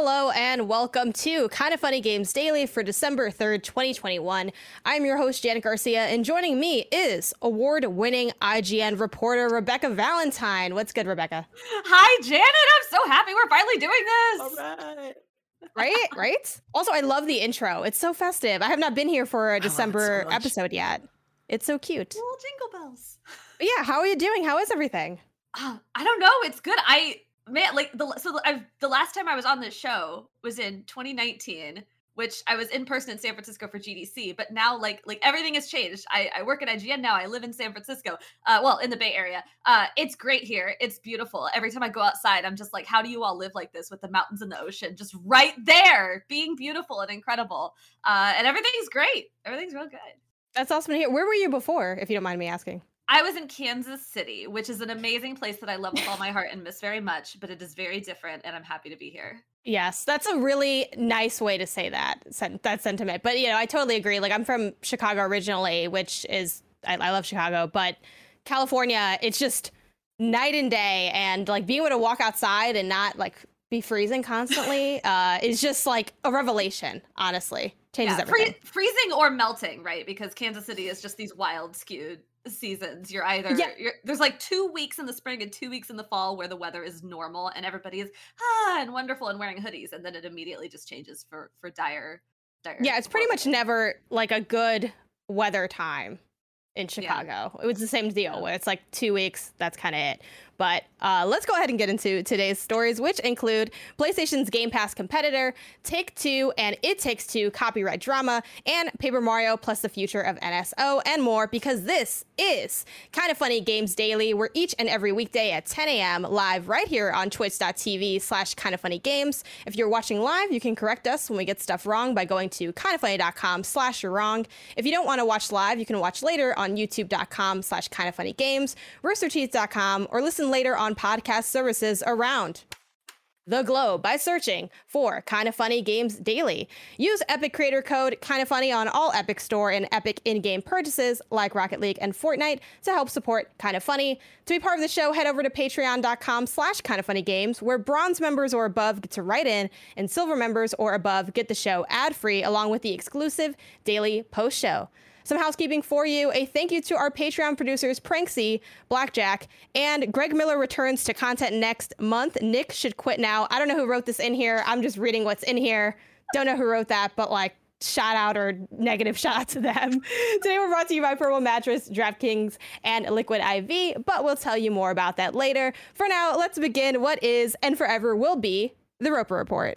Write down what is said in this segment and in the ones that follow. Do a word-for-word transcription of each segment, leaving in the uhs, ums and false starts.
Hello and welcome to Kind of Funny Games Daily for December third, twenty twenty-one. I'm your host, Janet Garcia, and joining me is award-winning I G N reporter Rebecca Valentine. What's good, Rebecca? Hi, Janet. I'm so happy we're finally doing this. All right. Right? Right? Also, I love the intro. It's so festive. I have not been here for a December so episode yet. It's so cute. Little jingle bells. But yeah, how are you doing? How is everything? Uh, I don't know. It's good. I man, like the so I've the last time I was on this show was in twenty nineteen, which I was in person in San Francisco for G D C. But now, like like everything has changed. I, I work at I G N now. I live in San Francisco. Uh, well, in the Bay Area. Uh, it's great here. It's beautiful. Every time I go outside, I'm just like, how do you all live like this with the mountains and the ocean just right there, being beautiful and incredible? Uh, and everything's great. Everything's real good. That's awesome to hear. Where were you before, if you don't mind me asking? I was in Kansas City, which is an amazing place that I love with all my heart and miss very much, but it is very different, and I'm happy to be here. Yes, that's a really nice way to say that, that sentiment. But, you know, I totally agree. Like, I'm from Chicago originally, which is, I, I love Chicago, but California, it's just night and day. And, like, being able to walk outside and not, like, be freezing constantly uh, is just, like, a revelation, honestly. Changes yeah, everything. Free- freezing or melting, right? Because Kansas City is just these wild, skewed seasons. You're either yeah. you're, there's like two weeks in the spring and two weeks in the fall where the weather is normal and everybody is ah and wonderful and wearing hoodies, and then it immediately just changes for for dire dire yeah it's pretty much never like a good weather time in Chicago. Yeah. It was the same deal where it's like two weeks, that's kind of it. But uh, let's go ahead and get into today's stories, which include PlayStation's Game Pass competitor, Take-Two and It Takes Two copyright drama, and Paper Mario plus the future of N S O, and more, because this is Kind of Funny Games Daily, where each and every weekday at ten a.m. live right here on twitch.tv slash Kind of Funny Games. If you're watching live, you can correct us when we get stuff wrong by going to kindoffunny.com slash you're wrong. If you don't want to watch live, you can watch later on youtube.com slash Kind of Funny Games, rooster teeth dot com, or listen later on podcast services around the globe by searching for Kind of Funny Games Daily. Use Epic creator code Kind of Funny on all Epic Store and Epic in-game purchases like Rocket League and Fortnite to help support Kind of Funny. To be part of the show, head over to patreon.com slash Kind of Funny Games, where bronze members or above get to write in, and silver members or above get the show ad-free along with the exclusive daily post show. Some housekeeping for you. A thank you to our Patreon producers, Pranksy, Blackjack, and Greg Miller returns to content next month. Nick should quit now. I don't know who wrote this in here. I'm just reading what's in here. Don't know who wrote that, but like, shout out or negative shout out to them. Today we're brought to you by Purple Mattress, DraftKings, and Liquid I V, but we'll tell you more about that later. For now, let's begin what is and forever will be the Roper Report.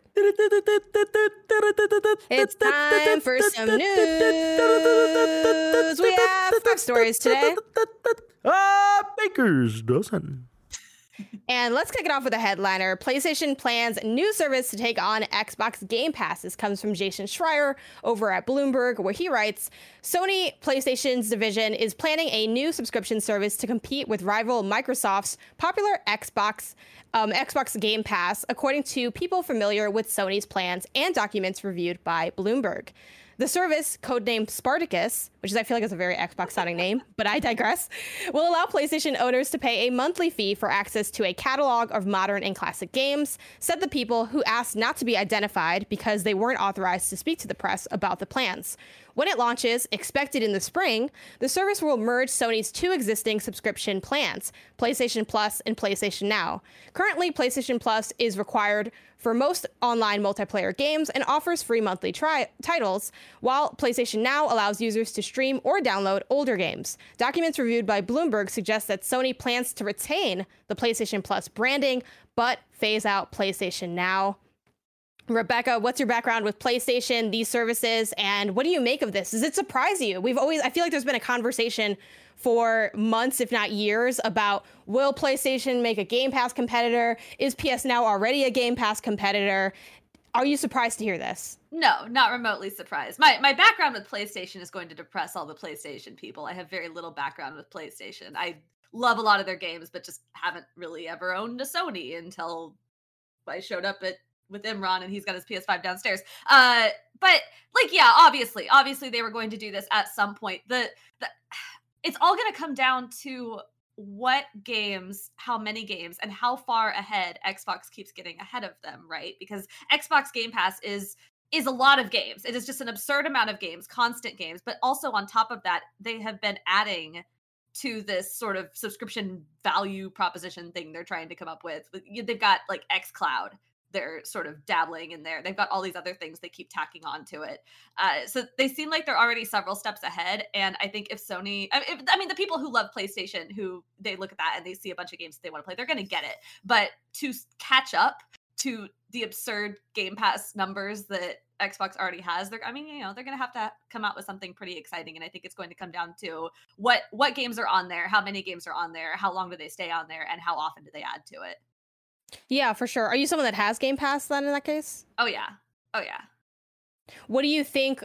It's time for some news. We have five stories today. Ah, Baker's dozen. And let's kick it off with a headliner. PlayStation plans new service to take on Xbox Game Pass. This comes from Jason Schreier over at Bloomberg, where he writes, Sony PlayStation's division is planning a new subscription service to compete with rival Microsoft's popular Xbox um, Xbox Game Pass, according to people familiar with Sony's plans and documents reviewed by Bloomberg. The service, codenamed Spartacus, which is I feel like is a very Xbox-sounding name, but I digress, will allow PlayStation owners to pay a monthly fee for access to a catalog of modern and classic games, said the people who asked not to be identified because they weren't authorized to speak to the press about the plans. When it launches, expected in the spring, the service will merge Sony's two existing subscription plans, PlayStation Plus and PlayStation Now. Currently, PlayStation Plus is required for most online multiplayer games and offers free monthly tri- titles, while PlayStation Now allows users to stream or download older games. Documents reviewed by Bloomberg suggest that Sony plans to retain the PlayStation Plus branding, but phase out PlayStation Now. Rebecca, what's your background with PlayStation, these services, and what do you make of this? Does it surprise you? We've always, I feel like there's been a conversation for months, if not years, about will PlayStation make a Game Pass competitor? Is P S Now already a Game Pass competitor? Are you surprised to hear this? No, not remotely surprised. My my background with PlayStation is going to depress all the PlayStation people. I have very little background with PlayStation. I love a lot of their games, but just haven't really ever owned a Sony until I showed up at with Imran and he's got his P S five downstairs. Uh, but like, yeah, obviously, obviously they were going to do this at some point. The, the it's all going to come down to what games, how many games, and how far ahead Xbox keeps getting ahead of them, right? Because Xbox Game Pass is is a lot of games. It is just an absurd amount of games, constant games, but also on top of that, they have been adding to this sort of subscription value proposition thing they're trying to come up with. They've got like xCloud. They're sort of dabbling in there. They've got all these other things they keep tacking onto it. Uh, so they seem like they're already several steps ahead. And I think if Sony, I mean, if, I mean, the people who love PlayStation, who they look at that and they see a bunch of games that they want to play, they're going to get it. But to catch up to the absurd Game Pass numbers that Xbox already has, they're, I mean, you know, they're going to have to come out with something pretty exciting. And I think it's going to come down to what, what games are on there, how many games are on there, how long do they stay on there, and how often do they add to it. Yeah, for sure. Are you someone that has Game Pass then in that case? Oh, yeah. Oh, yeah. What do you think?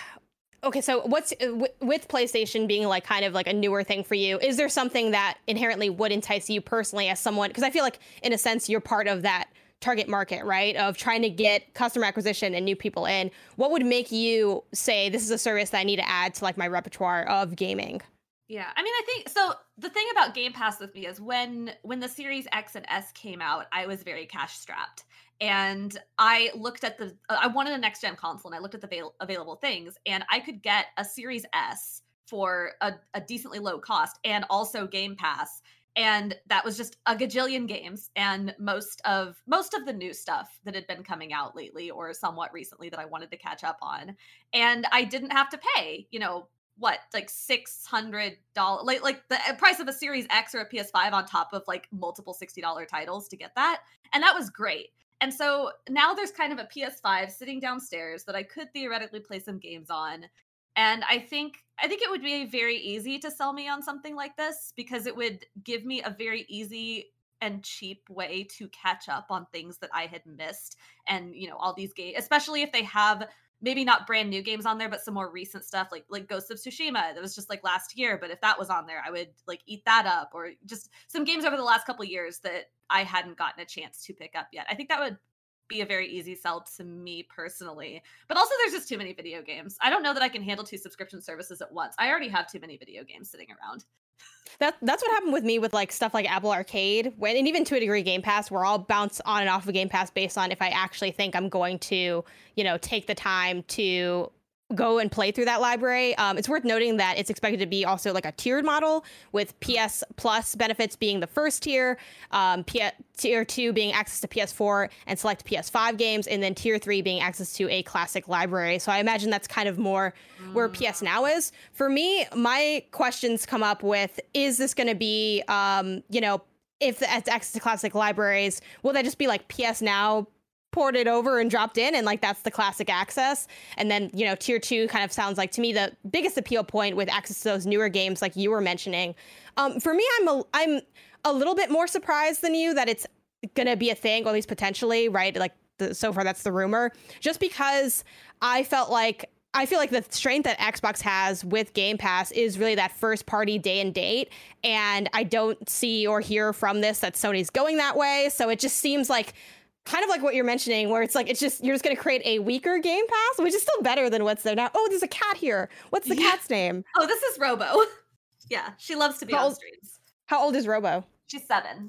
Okay, so what's with PlayStation being like kind of like a newer thing for you? Is there something that inherently would entice you personally as someone? Because I feel like in a sense you're part of that target market, right? Of trying to get customer acquisition and new people in. What would make you say this is a service that I need to add to like my repertoire of gaming? Yeah, I mean, I think so. The thing about Game Pass with me is when when the Series X and S came out, I was very cash strapped, and I looked at the. I wanted a next gen console, and I looked at the avail- available things, and I could get a Series S for a, a decently low cost, and also Game Pass, and that was just a gajillion games, and most of most of the new stuff that had been coming out lately or somewhat recently that I wanted to catch up on, and I didn't have to pay, you know. What, like six hundred dollars, like like the price of a Series X or a P S five on top of like multiple sixty dollars titles to get that. And that was great. And so now there's kind of a P S five sitting downstairs that I could theoretically play some games on. And I think I think it would be very easy to sell me on something like this because it would give me a very easy and cheap way to catch up on things that I had missed. And, you know, all these games, especially if they have maybe not brand new games on there, but some more recent stuff like like Ghost of Tsushima that was just like last year. But if that was on there, I would like eat that up, or just some games over the last couple of years that I hadn't gotten a chance to pick up yet. I think that would be a very easy sell to me personally. But also there's just too many video games. I don't know that I can handle two subscription services at once. I already have too many video games sitting around. That that's what happened with me with like stuff like Apple Arcade, when and even to a degree Game Pass, where I'll bounce on and off of Game Pass based on if I actually think I'm going to, you know, take the time to go and play through that library. Um, it's worth noting that it's expected to be also like a tiered model, with P S Plus benefits being the first tier, um, P- tier two being access to P S four and select P S five games, and then tier three being access to a classic library. So I imagine that's kind of more mm. where P S Now is. For me, my questions come up with, is this going to be, um, you know, if it's access to classic libraries, will that just be like P S Now ported over and dropped in, and like that's the classic access? And then, you know, tier two kind of sounds like to me the biggest appeal point with access to those newer games like you were mentioning. Um, for me, I'm a, I'm a little bit more surprised than you that it's gonna be a thing, or at least potentially, right? Like the, so far that's the rumor, just because I felt like I feel like the strength that Xbox has with Game Pass is really that first party day and date. And I don't see or hear from this that Sony's going that way. So it just seems like kind of like what you're mentioning, where it's like, it's just, you're just going to create a weaker Game Pass, which is still better than what's there now. Oh, there's a cat here. What's the yeah. cat's name? Oh, this is Robo. Yeah, she loves to be how on old, streams. How old is Robo? She's seven.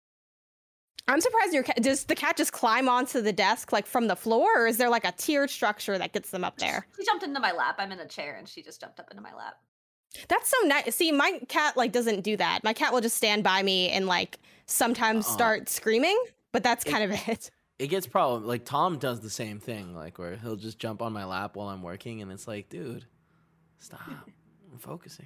I'm surprised your cat, does the cat just climb onto the desk like from the floor, or is there like a tiered structure that gets them up there? She jumped into my lap. I'm in a chair and she just jumped up into my lap. That's so nice. See, my cat like doesn't do that. My cat will just stand by me and like sometimes uh-uh. start screaming, but that's kind it, of it. It gets problem. Like Tom does the same thing, like where he'll just jump on my lap while I'm working, and it's like, dude, stop. I'm focusing.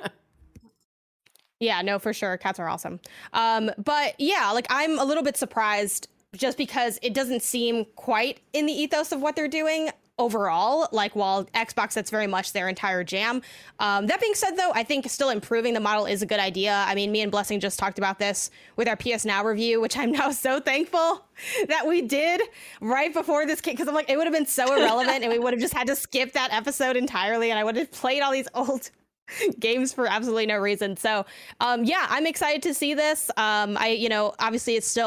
Yeah, no, for sure. Cats are awesome. Um, but yeah, like I'm a little bit surprised just because it doesn't seem quite in the ethos of what they're doing overall. Like while Xbox, that's very much their entire jam. Um, that being said, though, I think still improving the model is a good idea. I mean, me and Blessing just talked about this with our P S Now review, which I'm now so thankful that we did right before this came, because I'm like, it would have been so irrelevant and we would have just had to skip that episode entirely, and I would have played all these old games for absolutely no reason. So um, yeah, I'm excited to see this. Um, I, you know, obviously it's still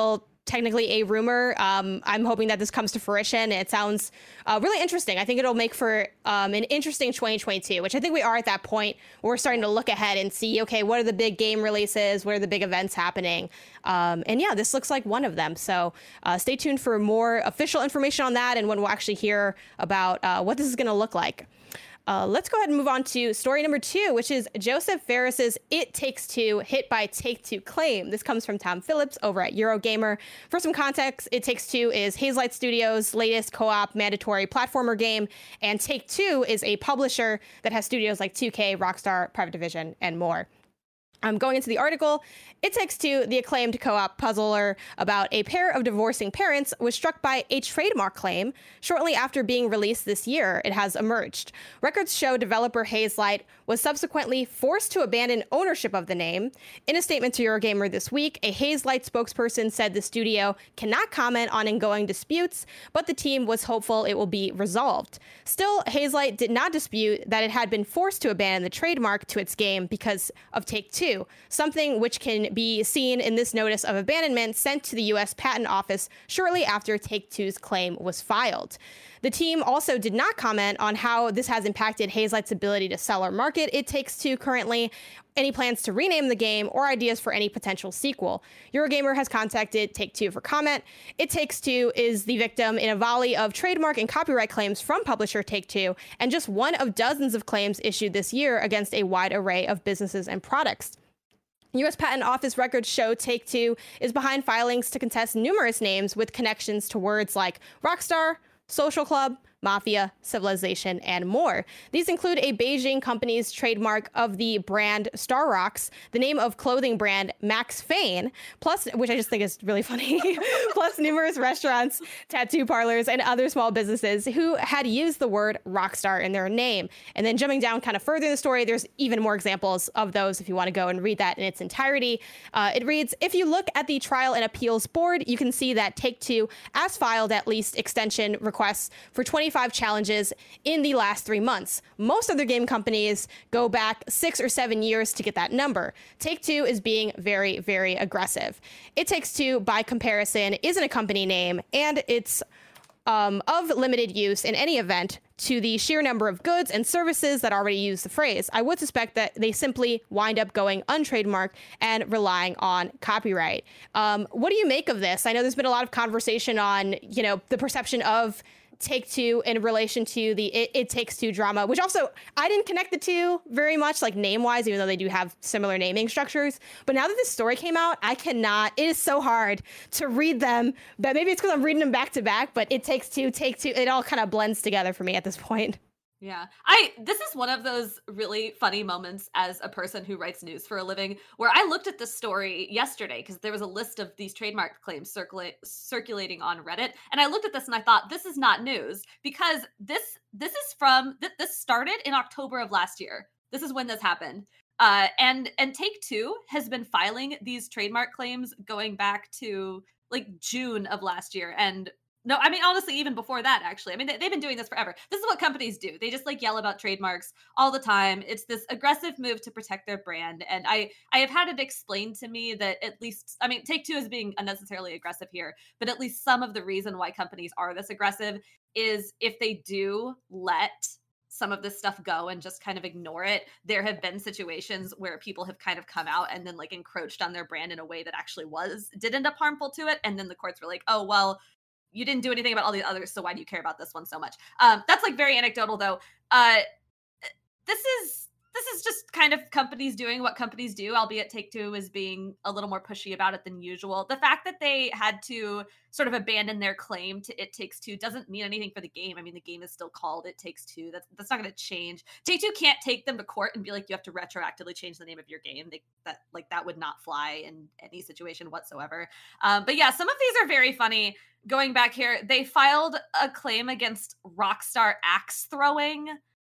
technically a rumor. Um, I'm hoping that this comes to fruition. It sounds uh, really interesting. I think it'll make for um, an interesting twenty twenty-two, which I think we are at that point where we're starting to look ahead and see, okay, what are the big game releases? What are the big events happening? Um, and yeah, this looks like one of them. So uh, stay tuned for more official information on that and when we'll actually hear about uh, what this is going to look like. Uh, let's go ahead and move on to story number two, which is Joseph Fares's It Takes Two hit by Take-Two claim. This comes from Tom Phillips over at Eurogamer. For some context, It Takes Two is Hazelight Studios' latest co-op mandatory platformer game, and Take-Two is a publisher that has studios like two K, Rockstar, Private Division, and more. Um, going into the article, It Takes Two, the acclaimed co-op puzzler about a pair of divorcing parents, was struck by a trademark claim shortly after being released this year. It has emerged. Records show developer Hazelight was subsequently forced to abandon ownership of the name. In a statement to Eurogamer this week, a Hazelight spokesperson said the studio cannot comment on ongoing disputes, but the team was hopeful it will be resolved. Still, Hazelight did not dispute that it had been forced to abandon the trademark to its game because of Take-Two, something which can be seen in this notice of abandonment sent to the U S Patent Office shortly after Take-Two's claim was filed. The team also did not comment on how this has impacted Hazelight's ability to sell or market It Takes Two currently, any plans to rename the game, or ideas for any potential sequel. Eurogamer has contacted Take-Two for comment. It Takes Two is the victim in a volley of trademark and copyright claims from publisher Take-Two, and just one of dozens of claims issued this year against a wide array of businesses and products. U S Patent Office records show Take-Two is behind filings to contest numerous names with connections to words like Rockstar, Social Club, Mafia, Civilization, and more. These include a Beijing company's trademark of the brand Star Rocks, the name of clothing brand Max Fane, plus, which I just think is really funny, plus numerous restaurants, tattoo parlors, and other small businesses who had used the word Rockstar in their name. And then jumping down kind of further in the story, there's even more examples of those if you want to go and read that in its entirety. Uh, it reads, if you look at the Trial and Appeals Board, you can see that Take-Two has filed at least extension requests for twenty-five challenges in the last three months. Most other game companies go back six or seven years to get that number. Take-Two is being very, very aggressive. It Takes Two, by comparison, isn't a company name, and it's um, of limited use in any event to the sheer number of goods and services that already use the phrase. I would suspect that they simply wind up going untrademarked and relying on copyright. Um, what do you make of this? I know there's been a lot of conversation on, you know, the perception of Take-Two in relation to the It, It Takes Two drama, which also I didn't connect the two very much, like name-wise, even though they do have similar naming structures. But now that this story came out, I cannot. It is so hard to read them. But maybe it's because I'm reading them back to back. But It Takes Two, Take-Two, it all kind of blends together for me at this point. Yeah. I this is one of those really funny moments as a person who writes news for a living where I looked at this story yesterday because there was a list of these trademark claims circulate circulating on Reddit, and I looked at this and I thought this is not news because this this is from th- this started in October of last year. This is when this happened. Uh, and and Take-Two has been filing these trademark claims going back to like June of last year, and no, I mean, honestly, even before that, actually. I mean, they, they've been doing this forever. This is what companies do. They just like yell about trademarks all the time. It's this aggressive move to protect their brand. And I, I have had it explained to me that at least, I mean, Take-Two is being unnecessarily aggressive here, but at least some of the reason why companies are this aggressive is if they do let some of this stuff go and just kind of ignore it. There have been situations where people have kind of come out and then like encroached on their brand in a way that actually was, did end up harmful to it. And then the courts were like, oh, well, you didn't do anything about all the others, so why do you care about this one so much? Um, that's like very anecdotal, though. Uh, this is this is just kind of companies doing what companies do, albeit Take-Two is being a little more pushy about it than usual. The fact that they had to sort of abandon their claim to It Takes Two doesn't mean anything for the game. I mean, the game is still called It Takes Two. That's that's not going to change. Take-Two can't take them to court and be like, you have to retroactively change the name of your game. They, that like that would not fly in any situation whatsoever. Um, but yeah, some of these are very funny. Going back here, they filed a claim against Rockstar axe throwing.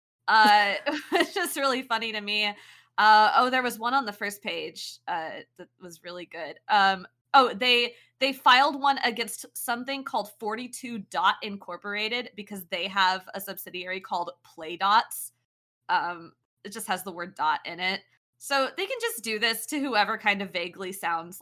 Uh, it's just really funny to me. Uh, oh, there was one on the first page uh, that was really good. Um, oh, they they filed one against something called forty-two Dot Incorporated because they have a subsidiary called Playdots. Um, it just has the word dot in it. So they can just do this to whoever kind of vaguely sounds like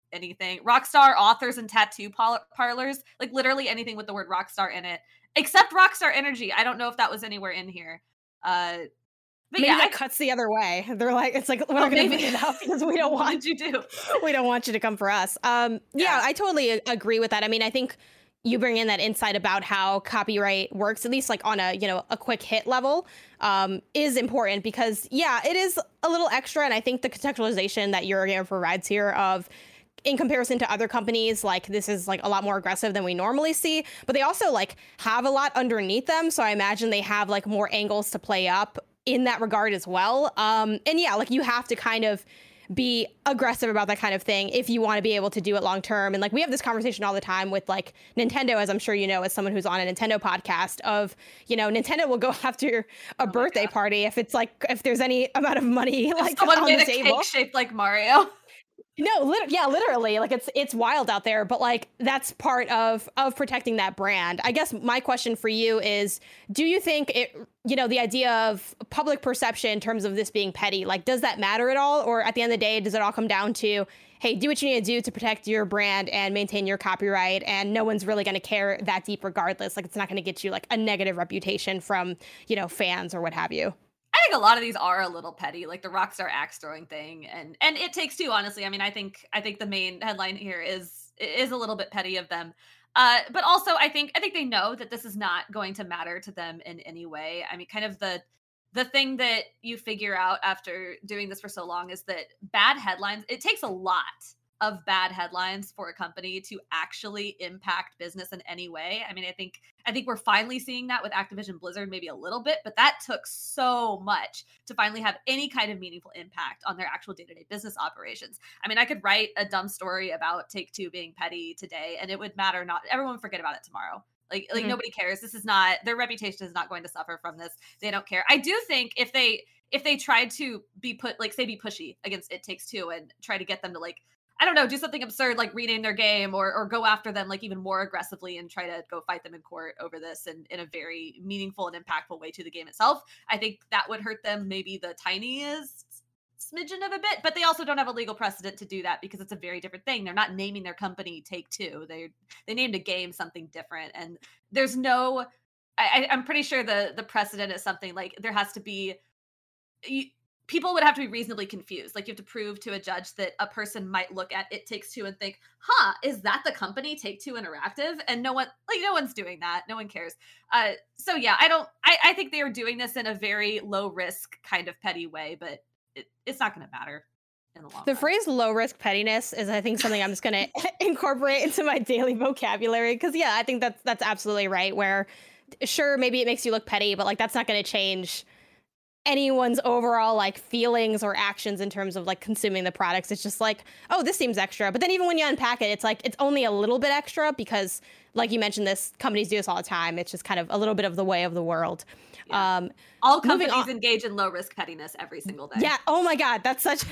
anything. Rockstar authors and tattoo par- parlors, like literally anything with the word Rockstar in it, except Rockstar Energy. I don't know if that was anywhere in here. Uh, but maybe yeah, that I, cuts the other way. They're like, it's like, we're oh, not going to maybe. bring it up because we don't What want did you do? we don't want you to come for us. Um, yeah, Yeah. I totally a- agree with that. I mean, I think you bring in that insight about how copyright works, at least like on a, you know, a quick hit level, um, is important because, yeah, it is a little extra. And I think the contextualization that Eurogame provides here of, in comparison to other companies, like this is like a lot more aggressive than we normally see, but they also like have a lot underneath them. So I imagine they have like more angles to play up in that regard as well. Um, and yeah, like you have to kind of be aggressive about that kind of thing if you want to be able to do it long term. And like we have this conversation all the time with like Nintendo, as I'm sure you know, as someone who's on a Nintendo podcast, of, you know, Nintendo will go after a Oh birthday God. party if it's like, if there's any amount of money like Someone on made the a table. cake shaped like Mario. No, lit- yeah, literally, like it's it's wild out there, but like that's part of of protecting that brand. I guess my question for you is, do you think it, you know, the idea of public perception in terms of this being petty, like does that matter at all? Or at the end of the day, does it all come down to, hey, do what you need to do to protect your brand and maintain your copyright, and no one's really going to care that deep regardless? Like it's not going to get you like a negative reputation from, you know, fans or what have you. I think a lot of these are a little petty, like the Rockstar axe throwing thing, and and It Takes Two. Honestly, I mean, I think I think the main headline here is is a little bit petty of them, uh, but also I think I think they know that this is not going to matter to them in any way. I mean, kind of the the thing that you figure out after doing this for so long is that bad headlines. It takes a lot of bad headlines for a company to actually impact business in any way. I mean, I think I think we're finally seeing that with Activision Blizzard, maybe a little bit, but that took so much to finally have any kind of meaningful impact on their actual day-to-day business operations. I mean, I could write a dumb story about Take-Two being petty today, and it would matter not. Everyone would forget about it tomorrow. Like, like Mhm. nobody cares. This is not, their reputation is not going to suffer from this. They don't care. I do think if they if they tried to be put, like, say, be pushy against It Takes Two and try to get them to, like, I don't know, do something absurd like rename their game, or or go after them like even more aggressively and try to go fight them in court over this and in a very meaningful and impactful way to the game itself, I think that would hurt them maybe the tiniest smidgen of a bit. But they also don't have a legal precedent to do that because it's a very different thing. They're not naming their company Take-Two. They they named a game something different, and there's no. I, I'm pretty sure the the precedent is something like there has to be. You, people would have to be reasonably confused. Like you have to prove to a judge that a person might look at It Takes Two and think, huh, is that the company Take-Two Interactive? And no one, like no one's doing that. No one cares. Uh, so yeah, I don't, I, I think they are doing this in a very low risk kind of petty way, but it, it's not going to matter in the long The run. phrase low risk pettiness is, I think, something I'm just going to incorporate into my daily vocabulary. Because yeah, I think that's, that's absolutely right. Where sure, maybe it makes you look petty, but like, that's not going to change anyone's overall like feelings or actions in terms of like consuming the products. It's just like, oh, this seems extra. But then even when you unpack it, it's like it's only a little bit extra because, like you mentioned, this companies do this all the time. It's just kind of a little bit of the way of the world. Yeah. Um, All moving companies on- engage in low risk pettiness every single day. yeah. Oh my God, that's such.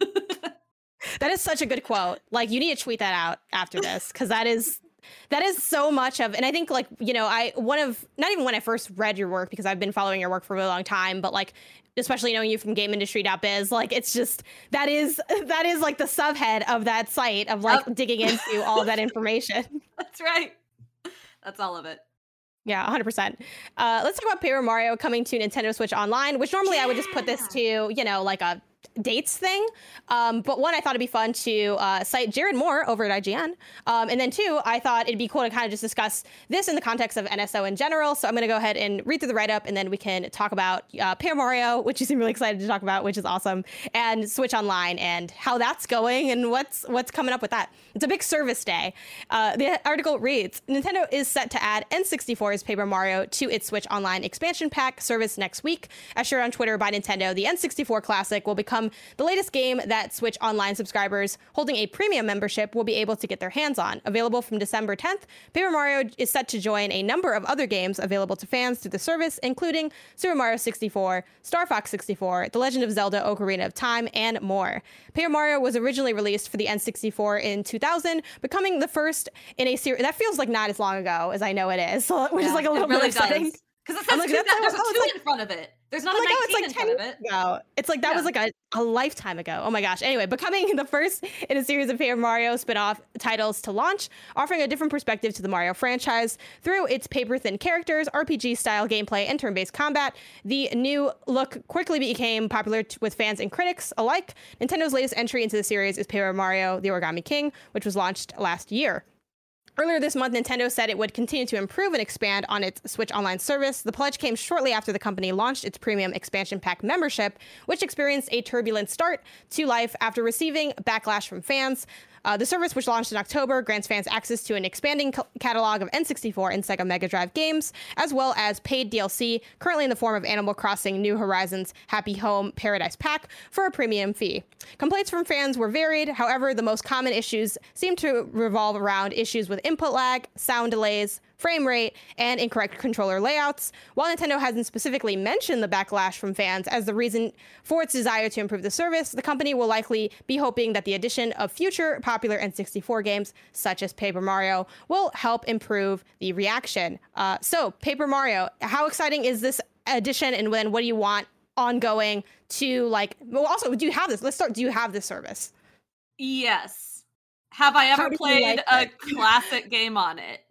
That is such a good quote. Like you need to tweet that out after this because that is. That is so much of, and I think like, you know, I, one of, not even when I first read your work, because I've been following your work for a really long time, but like, especially knowing you from game industry dot biz, like, it's just, that is, that is like the subhead of that site of like Yep. digging into all of that information. That's right. That's all of it. Yeah, one hundred percent. Uh, let's talk about Paper Mario coming to Nintendo Switch Online, which normally I would just put this to, you know, like a dates thing. Um, but one, I thought it'd be fun to uh, cite Jared Moore over at I G N. Um, and then two, I thought it'd be cool to kind of just discuss this in the context of N S O in general. So I'm going to go ahead and read through the write-up, and then we can talk about uh, Paper Mario, which you seem really excited to talk about, which is awesome, and Switch Online and how that's going and what's what's coming up with that. It's a big service day. Uh, the article reads, Nintendo is set to add N sixty-four's Paper Mario to its Switch Online expansion pack service next week. As shared on Twitter by Nintendo, the N sixty-four Classic will become the latest game that Switch Online subscribers holding a premium membership will be able to get their hands on. Available from December tenth, Paper Mario is set to join a number of other games available to fans through the service, including Super Mario sixty-four, Star Fox sixty-four, The Legend of Zelda Ocarina of Time, and more. Paper Mario was originally released for the N sixty-four in two thousand, becoming the first in a series that feels like not as long ago as I know it is, so, which Yeah, is like a it little really bit upsetting. does. Because it says I'm like, two, that's that, so- there's a oh, it's two like- in front of it. There's not I'm a like, oh, nineteen it's in like front ten of it. years ago. It's like that Yeah. was like a, a lifetime ago. Oh my gosh. Anyway, becoming the first in a series of Paper Mario spin-off titles to launch, offering a different perspective to the Mario franchise through its paper-thin characters, R P G-style gameplay, and turn-based combat. The new look quickly became popular t- with fans and critics alike. Nintendo's latest entry into the series is Paper Mario: The Origami King, which was launched last year. Earlier this month, Nintendo said it would continue to improve and expand on its Switch Online service. The pledge came shortly after the company launched its premium expansion pack membership, which experienced a turbulent start to life after receiving backlash from fans. Uh, the service, which launched in October, grants fans access to an expanding c- catalog of N sixty-four and Sega Mega Drive games, as well as paid D L C, currently in the form of Animal Crossing New Horizons Happy Home Paradise Pack, for a premium fee. Complaints from fans were varied. However, the most common issues seem to revolve around issues with input lag, sound delays, frame rate, and incorrect controller layouts. While Nintendo hasn't specifically mentioned the backlash from fans as the reason for its desire to improve the service, the company will likely be hoping that the addition of future popular N sixty-four games, such as Paper Mario, will help improve the reaction. Uh, so, Paper Mario, how exciting is this addition, and then what do you want ongoing to, like, well, also, do you have this? Let's start, do you have this service? Yes. Have I How ever do you played like a it? classic game on it?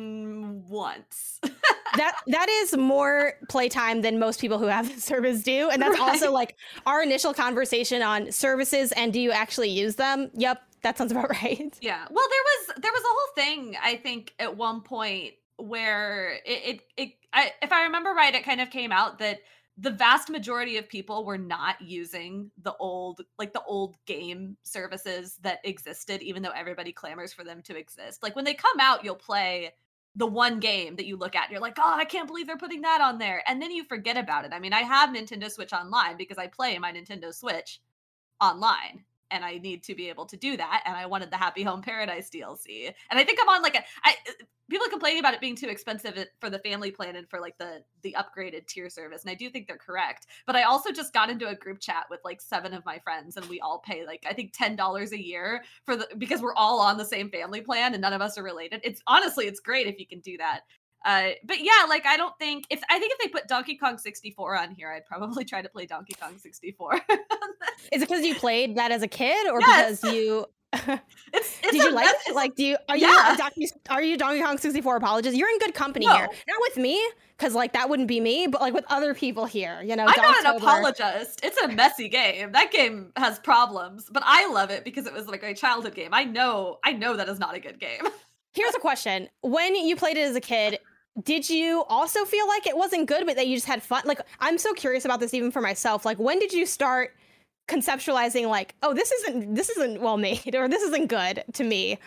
Mm, once. that that is more playtime than most people who have the service do, and that's also Right. like our initial conversation on services and do you actually use them. Yep, that sounds about right. Yeah. Well, there was there was a whole thing, I think, at one point where it it, it I, if I remember right, it kind of came out that the vast majority of people were not using the old like the old game services that existed, even though everybody clamors for them to exist. Like when they come out, you'll play the one game that you look at and you're like, oh, I can't believe they're putting that on there. And then you forget about it. I mean, I have Nintendo Switch Online because I play my Nintendo Switch online. And I need to be able to do that. And I wanted the Happy Home Paradise D L C. And I think I'm on like a, I, people are complaining about it being too expensive for the family plan and for like the, the upgraded tier service. And I do think they're correct. But I also just got into a group chat with like seven of my friends and we all pay like, I think ten dollars a year for the, because we're all on the same family plan and none of us are related. It's honestly, it's great if you can do that. Uh, but yeah, like I don't think if I think if they put Donkey Kong sixty-four on here, I'd probably try to play Donkey Kong sixty-four. Is it because you played that as a kid, or Yes. because you It's, it's did you a like mess- it? Like, do you are Yeah. you a Donkey, are you Donkey Kong sixty-four apologist? You're in good company No. here, not with me, because like that wouldn't be me, but like with other people here. You know, I'm not an Donktober. apologist. It's a messy game. That game has problems, but I love it because it was like a childhood game. I know, I know that is not a good game. Here's a question: when you played it as a kid, did you also feel like it wasn't good, but that you just had fun? Like, I'm so curious about this even for myself. Like, when did you start conceptualizing like, oh, this isn't this isn't well made, or this isn't good to me?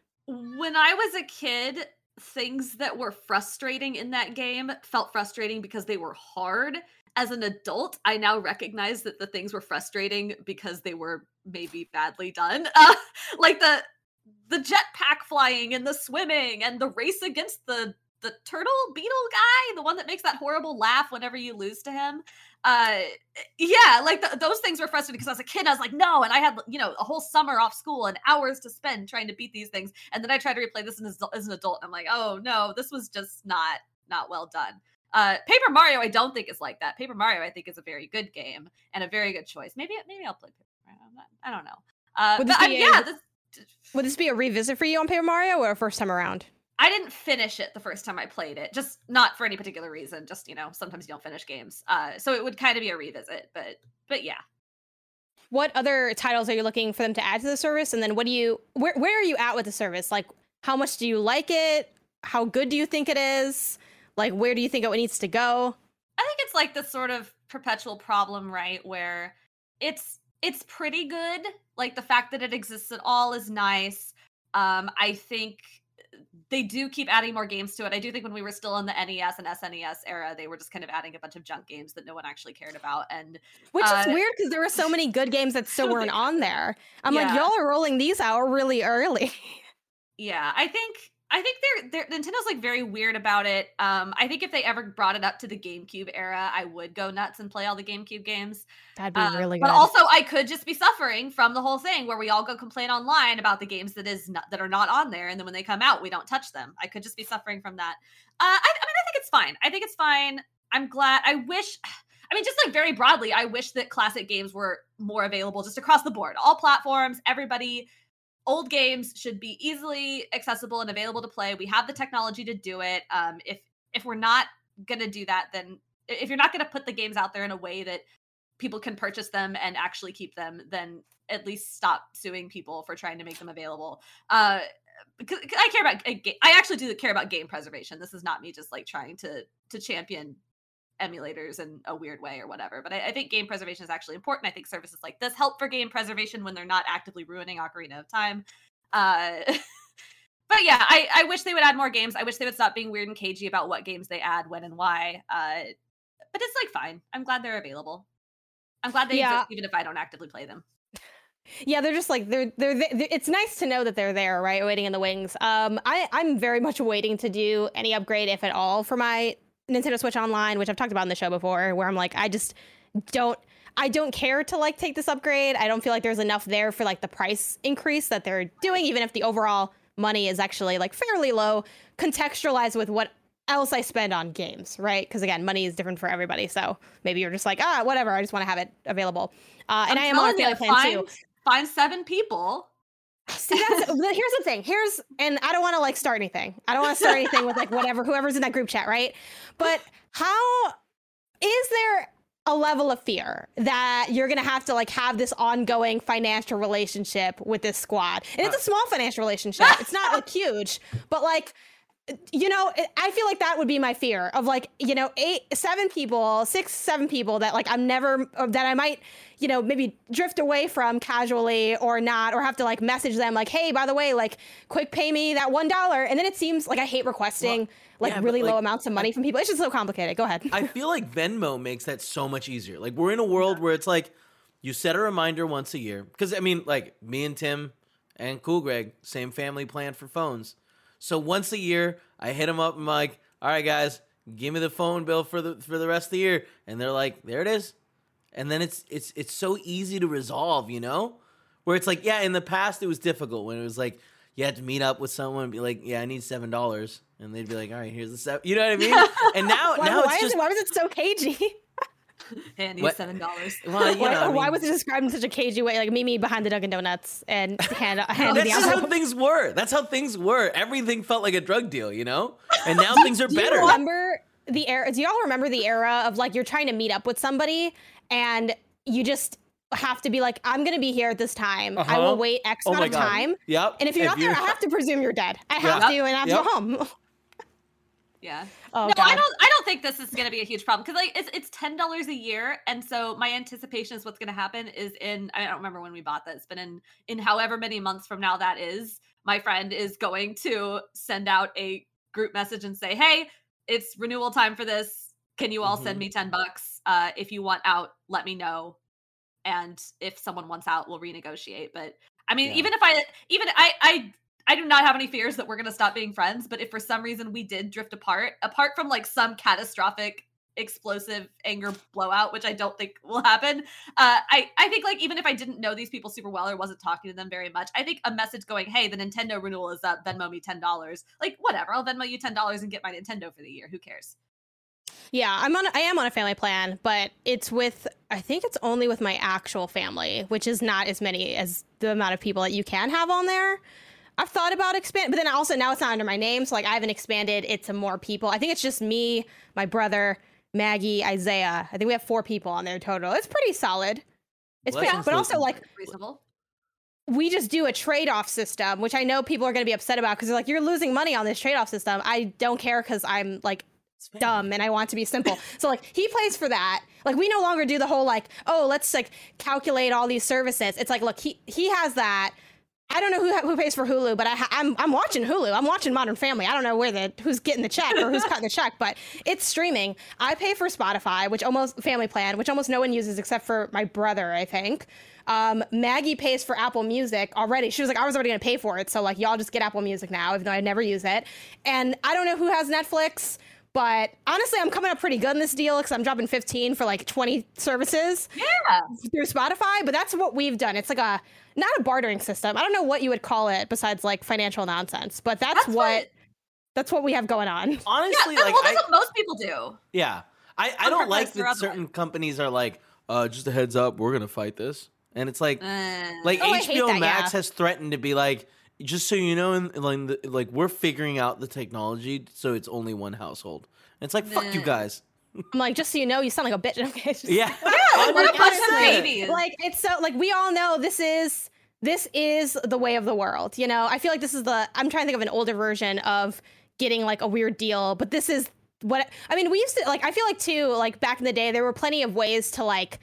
When I was a kid, things that were frustrating in that game felt frustrating because they were hard. As an adult, I now recognize that the things were frustrating because they were maybe badly done. Uh, like the the jetpack flying and the swimming and the race against the the turtle beetle guy, the one that makes that horrible laugh whenever you lose to him. Uh, yeah, like th- those things were frustrating because as a kid, I was like, no, and I had, you know, a whole summer off school and hours to spend trying to beat these things. And then I tried to replay this as, as an adult, and I'm like, oh no, this was just not not well done. Uh, Paper Mario, I don't think is like that. Paper Mario, I think, is a very good game and a very good choice. Maybe maybe I'll play Paper Mario. I'm not, I don't know. Uh, Would but this I, be yeah, a- this, Would this be a revisit for you on Paper Mario, or a first time around? I didn't finish it the first time I played it, just not for any particular reason. Just, you know, sometimes you don't finish games. Uh, so it would kind of be a revisit, but but yeah. What other titles are you looking for them to add to the service? And then what do you, where, where are you at with the service? Like, how much do you like it? How good do you think it is? Like, where do you think it needs to go? I think it's like this sort of perpetual problem, right? Where it's it's pretty good. Like the fact that it exists at all is nice. Um, I think they do keep adding more games to it. I do think when we were still in the N E S and S N E S era, they were just kind of adding a bunch of junk games that no one actually cared about. And Which uh, is weird because there were so many good games that still So weren't good. on there. I'm like, Yeah. y'all are rolling these out really early. yeah, I think I think they're, they're Nintendo's like very weird about it. Um, I think if they ever brought it up to the GameCube era, I would go nuts and play all the GameCube games. That'd be Um, really good. But also, I could just be suffering from the whole thing where we all go complain online about the games that is not, that are not on there, and then when they come out, we don't touch them. I could just be suffering from that. Uh, I, I mean, I think it's fine. I think it's fine. I'm glad. I wish, I mean, just like very broadly, I wish that classic games were more available just across the board. All platforms, everybody. Old games should be easily accessible and available to play. We have the technology to do it. Um, if if we're not going to do that, then if you're not going to put the games out there in a way that people can purchase them and actually keep them, then at least stop suing people for trying to make them available. Uh, because I care about, I actually do care about game preservation. This is not me just like trying to to champion emulators in a weird way or whatever. But I, I think game preservation is actually important. I think services like this help for game preservation when they're not actively ruining Ocarina of Time. Uh, but yeah, I, I wish they would add more games. I wish they would stop being weird and cagey about what games they add, when and why. Uh, but it's like fine. I'm glad they're available. I'm glad they Yeah. exist even if I don't actively play them. Yeah, they're just like they're, they're they're it's nice to know that they're there, right, waiting in the wings. Um, I I'm very much waiting to do any upgrade, if at all, for my Nintendo Switch Online, which I've talked about on the show before, where I'm like, I just don't I don't care to like take this upgrade. I don't feel like there's enough there for like the price increase that they're doing, even if the overall money is actually like fairly low, contextualized with what else I spend on games, right? Because again, money is different for everybody. So maybe you're just like, ah, whatever. I just want to have it available. Uh, and I'm I am on a telling you, family plan find, too. Find seven people. See, that's, here's the thing. Here's, and I don't want to like start anything. I don't want to start anything with like whatever, whoever's in that group chat, right? But how is there a level of fear that you're going to have to like have this ongoing financial relationship with this squad? And it's a small financial relationship. It's not like huge, but like, you know, I feel like that would be my fear of like, you know, eight, seven people, six, seven people that like I'm never, that I might, you know, maybe drift away from casually or not, or have to like message them like, hey, by the way, like quick pay me that one dollar. And then it seems like I hate requesting well, like yeah, really like, low amounts of money I, from people. It's just so complicated. Go ahead. I feel like Venmo makes that so much easier. Like we're in a world where it's like you set a reminder once a year. Because I mean, like me and Tim and Cool Greg, same family plan for phones. So once a year, I hit them up and I'm like, all right, guys, give me the phone bill for the for the rest of the year. And they're like, there it is. And then it's it's it's so easy to resolve, you know? Where it's like, yeah, in the past it was difficult when it was like, you had to meet up with someone and be like, yeah, I need seven dollars. And they'd be like, all right, here's the seven. You know what I mean? And now, why, now why it's just... It, why was it so cagey? Hey, I need what? seven dollars. Well, you know, why, I mean, why was it described in such a cagey way? Like Mimi behind the Dunkin' Donuts and hand, hand That's the just envelope. how things were. That's how things were. Everything felt like a drug deal, you know? And now things are do better. You remember the era? Do y'all remember the era of like you're trying to meet up with somebody and you just have to be like, I'm going to be here at this time. Uh-huh. I will wait X oh amount of God. time. Yep. And if you're if not you're... there, I have to presume you're dead. I have yep. to, and I have yep. to go home. Yeah. Oh, no, God. I don't. I don't think this is going to be a huge problem because like it's it's ten dollars a year, and so my anticipation is what's going to happen is in I don't remember when we bought this, but in in however many months from now that is, my friend is going to send out a group message and say, "Hey, it's renewal time for this. Can you all mm-hmm. send me ten bucks? Uh, if you want out, let me know. And if someone wants out, we'll renegotiate." But I mean, yeah. even if I even I I. I do not have any fears that we're going to stop being friends, but if for some reason we did drift apart, apart from like some catastrophic explosive anger blowout, which I don't think will happen, uh, I, I think like even if I didn't know these people super well or wasn't talking to them very much, I think a message going, hey, the Nintendo renewal is up, Venmo me ten dollars. Like, whatever, I'll Venmo you ten dollars and get my Nintendo for the year. Who cares? Yeah, I'm on. I am on a family plan, but it's with. I think it's only with my actual family, which is not as many as the amount of people that you can have on there. I've thought about expand, but then also now it's not under my name, so like I haven't expanded it to more people. I think it's just me, my brother, Maggie, Isaiah. I think we have four people on there total. It's pretty solid. It's well, pretty, but also like reasonable. We just do a trade-off system, which I know people are going to be upset about because they're like, you're losing money on this trade-off system. I don't care because I'm like dumb and I want to be simple. So like he plays for that. Like we no longer do the whole like, oh, let's like calculate all these services. It's like, look, he he has that. I don't know who who pays for Hulu, but I ha- I'm I'm watching Hulu. I'm watching Modern Family. I don't know where the who's getting the check or who's cutting the check, but it's streaming. I pay for Spotify, which almost Family Plan, which almost no one uses except for my brother, I think. Um, Maggie pays for Apple Music already. She was like, I was already gonna pay for it, so like y'all just get Apple Music now, even though I never use it. And I don't know who has Netflix. But honestly, I'm coming up pretty good in this deal because I'm dropping fifteen for like twenty services yeah. through Spotify. But that's what we've done. It's like a, not a bartering system. I don't know what you would call it besides like financial nonsense. But that's, that's what, what That's what we have going on. Honestly, yeah, like well, that's I, what most people do. yeah, I, I On don't like purpose or that certain otherwise. companies are like, uh, just a heads up, we're gonna fight this, and it's like, Uh, like Oh, I hate H B O that, Max yeah. has threatened to be like, just so you know, and like, the, like we're figuring out the technology, so it's only one household. And it's like, fuck you Nah. guys. I'm like, just so you know, you sound like a bitch. Okay, just- Yeah, like, what a bunch of Honestly, babies. Like it's so like we all know this is this is the way of the world. You know, I feel like this is the I'm trying to think of an older version of getting like a weird deal, but this is what I mean. We used to like. I feel like too like back in the day, there were plenty of ways to like.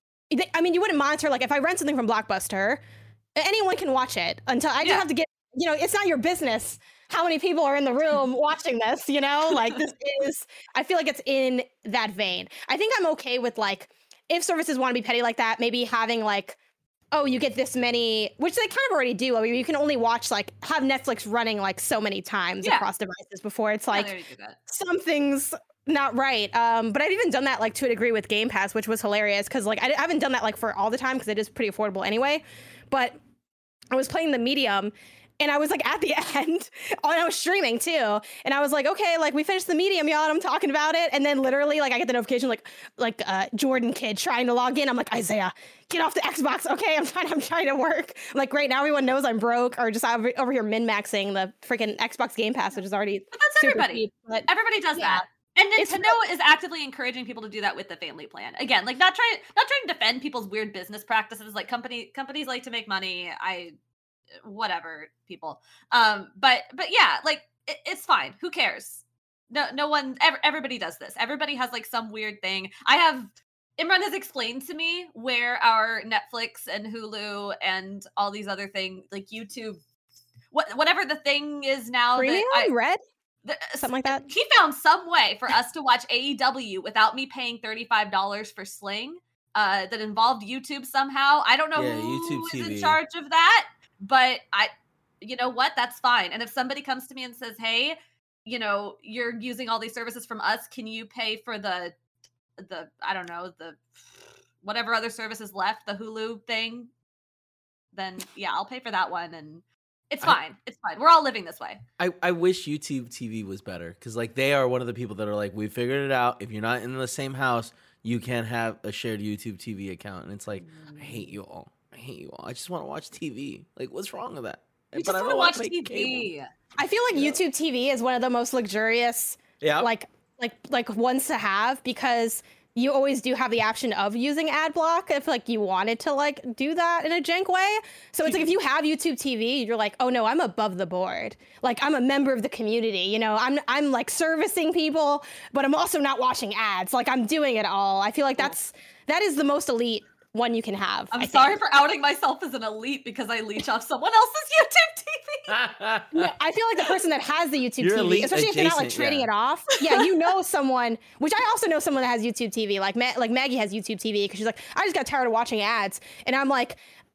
I mean, you wouldn't monitor like if I rent something from Blockbuster, anyone can watch it until I just Yeah. have to get. You know, it's not your business how many people are in the room watching this, you know? Like this is I feel like it's in that vein. I think I'm okay with like if services want to be petty like that, maybe having like, oh, you get this many, which they kind of already do. I mean, you can only watch like have Netflix running like so many times Yeah. across devices before it's Yeah, like they already do that. something's not right. Um, but I've even done that like to a degree with Game Pass, which was hilarious because like I, I haven't done that like for all the time because it is pretty affordable anyway. But I was playing the medium. And I was like at the end, and I was streaming too. And I was like, okay, like we finished the medium, y'all. And I'm talking about it. And then literally, like I get the notification, like, like uh, Jordan kid trying to log in. I'm like, Isaiah, get off the Xbox. Okay, I'm trying. I'm trying to work. I'm like, great, now everyone knows I'm broke, or just over, over here min maxing the freaking Xbox Game Pass, which is already. But that's super everybody. cheap, but Everybody does Yeah. that. And It's Nintendo is actively encouraging people to do that with the family plan. Again, like not trying not trying to defend people's weird business practices. Like company companies like to make money. I whatever, people. Um but but yeah, like it, it's fine. Who cares? No no one ever, everybody does this. Everybody has like some weird thing. I have Imran has explained to me where our Netflix and Hulu and all these other things like YouTube what whatever the thing is now premium that I, red the, something like that. he found some way for us to watch A E W without me paying thirty-five dollars for Sling uh, that involved YouTube somehow. I don't know Yeah, who YouTube is T V. in charge of that, but I, you know what? That's fine. And if somebody comes to me and says, hey, you know, you're using all these services from us, can you pay for the, the, I don't know, the, whatever other services left, the Hulu thing, then yeah, I'll pay for that one. And it's I- fine. It's fine. We're all living this way. I, I wish YouTube T V was better because like they are one of the people that are like, we figured it out. If you're not in the same house, you can't have a shared YouTube T V account. And it's like, I hate you all. I hate you all. I just want to watch T V. Like, what's wrong with that? We But just I want don't to wanna watch make T cable. V. I feel like Yeah. YouTube T V is one of the most luxurious Yeah. like like like ones to have because you always do have the option of using ad block if like you wanted to like do that in a jank way. So it's like if you have YouTube T V, you're like, oh no, I'm above the board. Like I'm a member of the community. You know, I'm I'm like servicing people, but I'm also not watching ads. Like I'm doing it all. I feel like that's that is the most elite one you can have. I'm I sorry think. for outing myself as an elite because I leech off someone else's YouTube T V. No, I feel like the person that has the YouTube You're T V, elite especially if you're not like adjacent, trading yeah. it off. Yeah, you know someone, which I also know someone that has YouTube T V. Like Ma- like Maggie has YouTube T V because she's like, I just got tired of watching ads, and I'm like,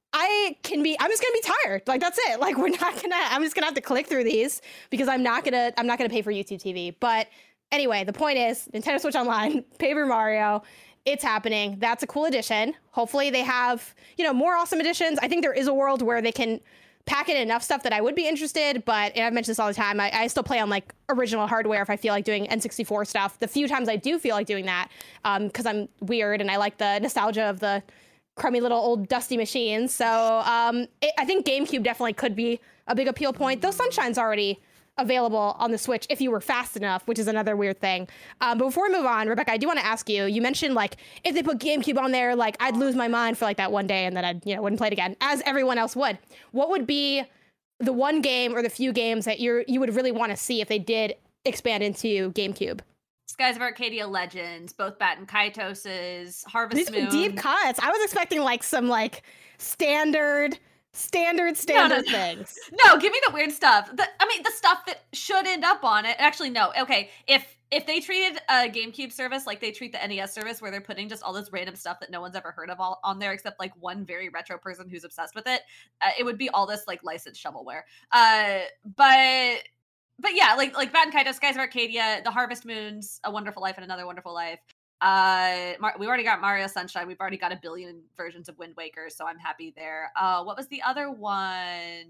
I can be, I'm just gonna be tired. Like that's it. Like we're not gonna, I'm just gonna have to click through these because I'm not gonna, I'm not gonna pay for YouTube T V. But anyway, the point is, Nintendo Switch Online, Paper Mario. It's happening. That's a cool addition. Hopefully they have, you know, more awesome additions. I think there is a world where they can pack in enough stuff that I would be interested, but and I've mentioned this all the time. I, I still play on like original hardware if I feel like doing N sixty-four stuff. The few times I do feel like doing that, um, because I'm weird and I like the nostalgia of the crummy little old dusty machines. So um, it, I think GameCube definitely could be a big appeal point. Though Sunshine's already available on the Switch if you were fast enough, which is another weird thing. Um, but before we move on, Rebecca, I do want to ask you, you mentioned like if they put GameCube on there, like I'd lose my mind for like that one day and then I'd, you know, wouldn't play it again, as everyone else would. What would be the one game or the few games that you're you would really want to see if they did expand into GameCube? Skies of Arcadia Legends, both Batten Kaitos's, Harvest These are Moon. deep cuts. I was expecting like some like standard, standard, standard no. things. No, give me the weird stuff. The, I mean, the stuff that should end up on it. Actually, no. Okay, if if they treated a GameCube service like they treat the N E S service, where they're putting just all this random stuff that no one's ever heard of all on there, except like one very retro person who's obsessed with it, uh, it would be all this like licensed shovelware. Uh, but but yeah, like like Batten Kaitos, Skies of Arcadia, the Harvest Moons, A Wonderful Life and Another Wonderful Life. Uh, Mar- we already got Mario Sunshine. We've already got a billion versions of Wind Waker, so I'm happy there. Uh, what was the other one?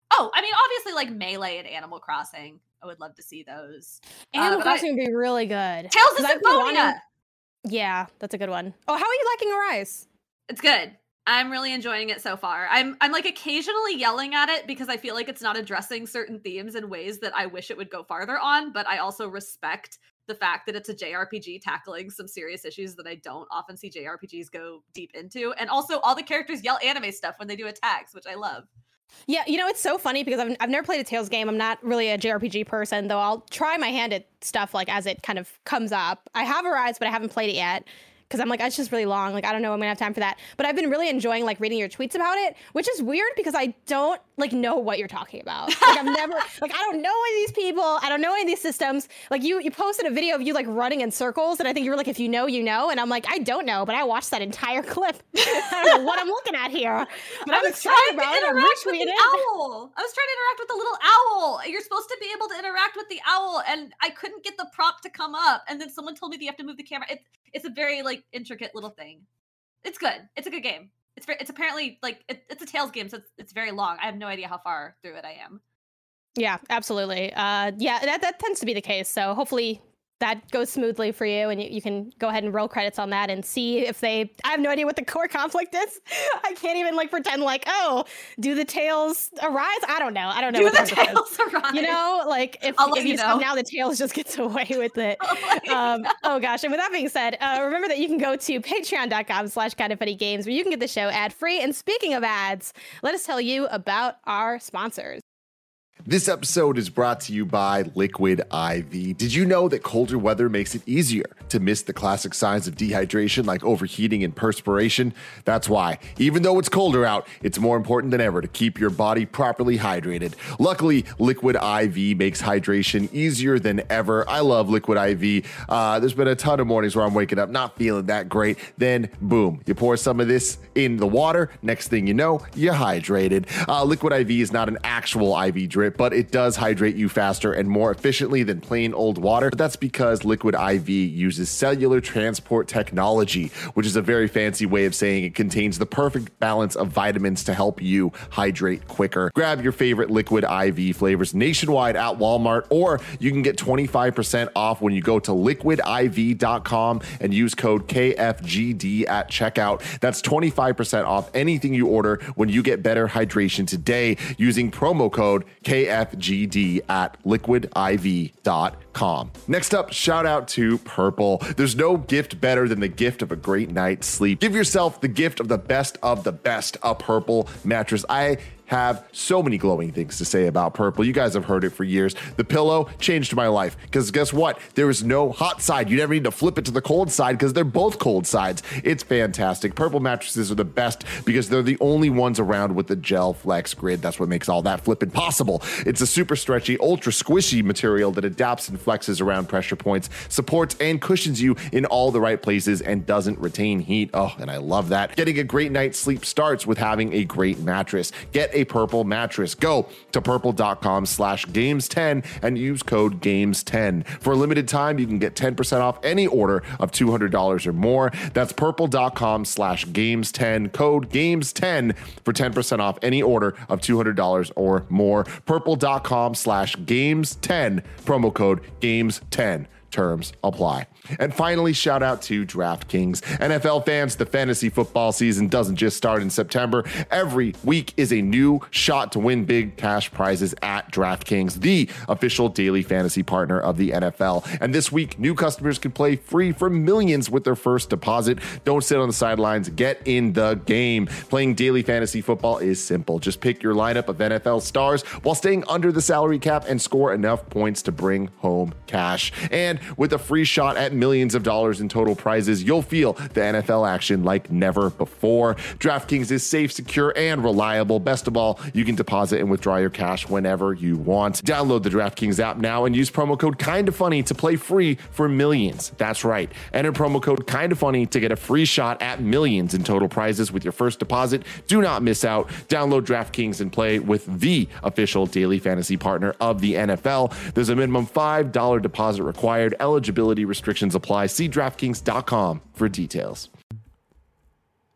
Oh, I mean, obviously, like Melee and Animal Crossing. I would love to see those. Animal uh, Crossing I, would be really good. Tales of 'Cause I've been Symphonia. wanting- Yeah, that's a good one. Oh, how are you liking Arise? It's good. I'm really enjoying it so far. I'm I'm like occasionally yelling at it because I feel like it's not addressing certain themes in ways that I wish it would go farther on, but I also respect the fact that it's a J R P G tackling some serious issues that I don't often see J R P Gs go deep into. And also all the characters yell anime stuff when they do attacks, which I love. Yeah, you know, it's so funny because I've, I've never played a Tales game. I'm not really a J R P G person, though I'll try my hand at stuff like as it kind of comes up. I have Arise, but I haven't played it yet. Because I'm like, it's just really long. Like, I don't know I'm gonna have time for that. But I've been really enjoying like reading your tweets about it, which is weird because I don't like know what you're talking about. Like, I've never, like, I don't know any of these people. I don't know any of these systems. Like, you you posted a video of you like running in circles, and I think you were like, if you know, you know. And I'm like, I don't know, but I watched that entire clip. I don't know what I'm looking at here. But I I'm was excited trying about to it. I'm interact with retweeting the it. owl. I was trying to interact with the little owl. You're supposed to be able to interact with the owl, and I couldn't get the prop to come up. And then someone told me that you have to move the camera. It, it's a very like intricate little thing. It's good. It's a good game. It's very, it's apparently like it, it's a Tales game, so it's, it's very long. I have no idea how far through it I am. Yeah, absolutely. Uh, yeah, that that tends to be the case. So hopefully that goes smoothly for you, and you, you can go ahead and roll credits on that and see if they. I have no idea what the core conflict is. I can't even like pretend like, oh, do the Tails arise? I don't know. I don't know. Do what the the Tails arise? You know, like if, I'll let if you you know. now the Tails just gets away with it. I'll let you Um, know. oh gosh. And with that being said, uh, remember that you can go to patreon.com slash kind of funny games where you can get the show ad free. And speaking of ads, let us tell you about our sponsors. This episode is brought to you by Liquid I V. Did you know that colder weather makes it easier to miss the classic signs of dehydration like overheating and perspiration? That's why, even though it's colder out, it's more important than ever to keep your body properly hydrated. Luckily, Liquid I V makes hydration easier than ever. I love Liquid I V. Uh, there's been a ton of mornings where I'm waking up not feeling that great. Then, boom, you pour some of this in the water. Next thing you know, you're hydrated. Uh, Liquid I V is not an actual I V drip, but it does hydrate you faster and more efficiently than plain old water. But that's because Liquid I V uses cellular transport technology, which is a very fancy way of saying it contains the perfect balance of vitamins to help you hydrate quicker. Grab your favorite Liquid I V flavors nationwide at Walmart, or you can get twenty-five percent off when you go to liquid I V dot com and use code K F G D at checkout. That's twenty-five percent off anything you order when you get better hydration today using promo code K F G D at liquid I V dot com. Next up, shout out to Purple. There's no gift better than the gift of a great night's sleep. Give yourself the gift of the best of the best, a Purple mattress. I have so many glowing things to say about Purple. You guys have heard it for years. The pillow changed my life because guess what? There is no hot side. You never need to flip it to the cold side because they're both cold sides. It's fantastic. Purple mattresses are the best because they're the only ones around with the gel flex grid. That's what makes all that flipping possible. It's a super stretchy, ultra squishy material that adapts and flexes around pressure points, supports and cushions you in all the right places, and doesn't retain heat. Oh, and I love that. Getting a great night's sleep starts with having a great mattress. Get a Purple mattress. Go to purple.com slash games 10 and use code games 10. For a limited time, you can get ten percent off any order of two hundred dollars or more. That's purple.com slash games 10, code games 10 for ten percent off any order of two hundred dollars or more. Purple.com slash games 10, promo code games 10. Terms apply. And finally, shout out to DraftKings. N F L fans, the fantasy football season doesn't just start in September. Every week is a new shot to win big cash prizes at DraftKings, the official daily fantasy partner of the N F L. And this week, new customers can play free for millions with their first deposit. Don't sit on the sidelines. Get in the game. Playing daily fantasy football is simple. Just pick your lineup of N F L stars while staying under the salary cap and score enough points to bring home cash. And with a free shot at millions of dollars in total prizes, you'll feel the N F L action like never before. DraftKings is safe, secure, and reliable. Best of all, you can deposit and withdraw your cash whenever you want. Download the DraftKings app now and use promo code KINDAFUNNY to play free for millions. That's right. Enter promo code KINDAFUNNY to get a free shot at millions in total prizes with your first deposit. Do not miss out. Download DraftKings and play with the official daily fantasy partner of the N F L. There's a minimum five dollars deposit required. Eligibility restrictions apply. See DraftKings dot com for details.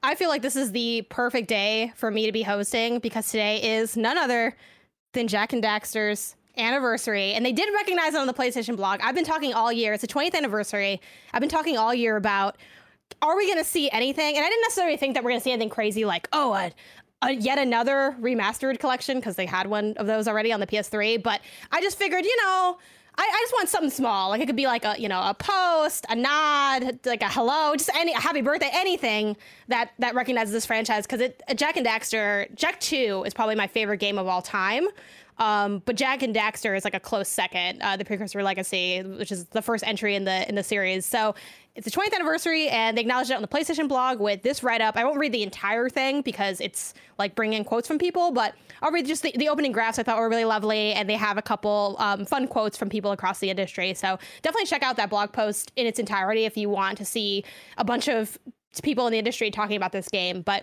I feel like this is the perfect day for me to be hosting because today is none other than Jak and Daxter's anniversary. And they did recognize it on the PlayStation blog. I've been talking all year. It's the twentieth anniversary. I've been talking all year about, are we going to see anything? And I didn't necessarily think that we're going to see anything crazy like, oh, a, a yet another remastered collection, because they had one of those already on the P S three. But I just figured, you know, I, I just want something small. Like it could be like a, you know, a post, a nod, like a hello, just any a happy birthday, anything that that recognizes this franchise. Because it, Jak and Daxter, Jak two is probably my favorite game of all time. Um, but Jak and Daxter is like a close second, uh, the Precursor Legacy, which is the first entry in the in the series. So it's the twentieth anniversary, and they acknowledged it on the PlayStation blog with this write-up. I won't read the entire thing because it's like bringing quotes from people, but I'll read just the, the opening graphs I thought were really lovely, and they have a couple um, fun quotes from people across the industry. So definitely check out that blog post in its entirety if you want to see a bunch of people in the industry talking about this game. But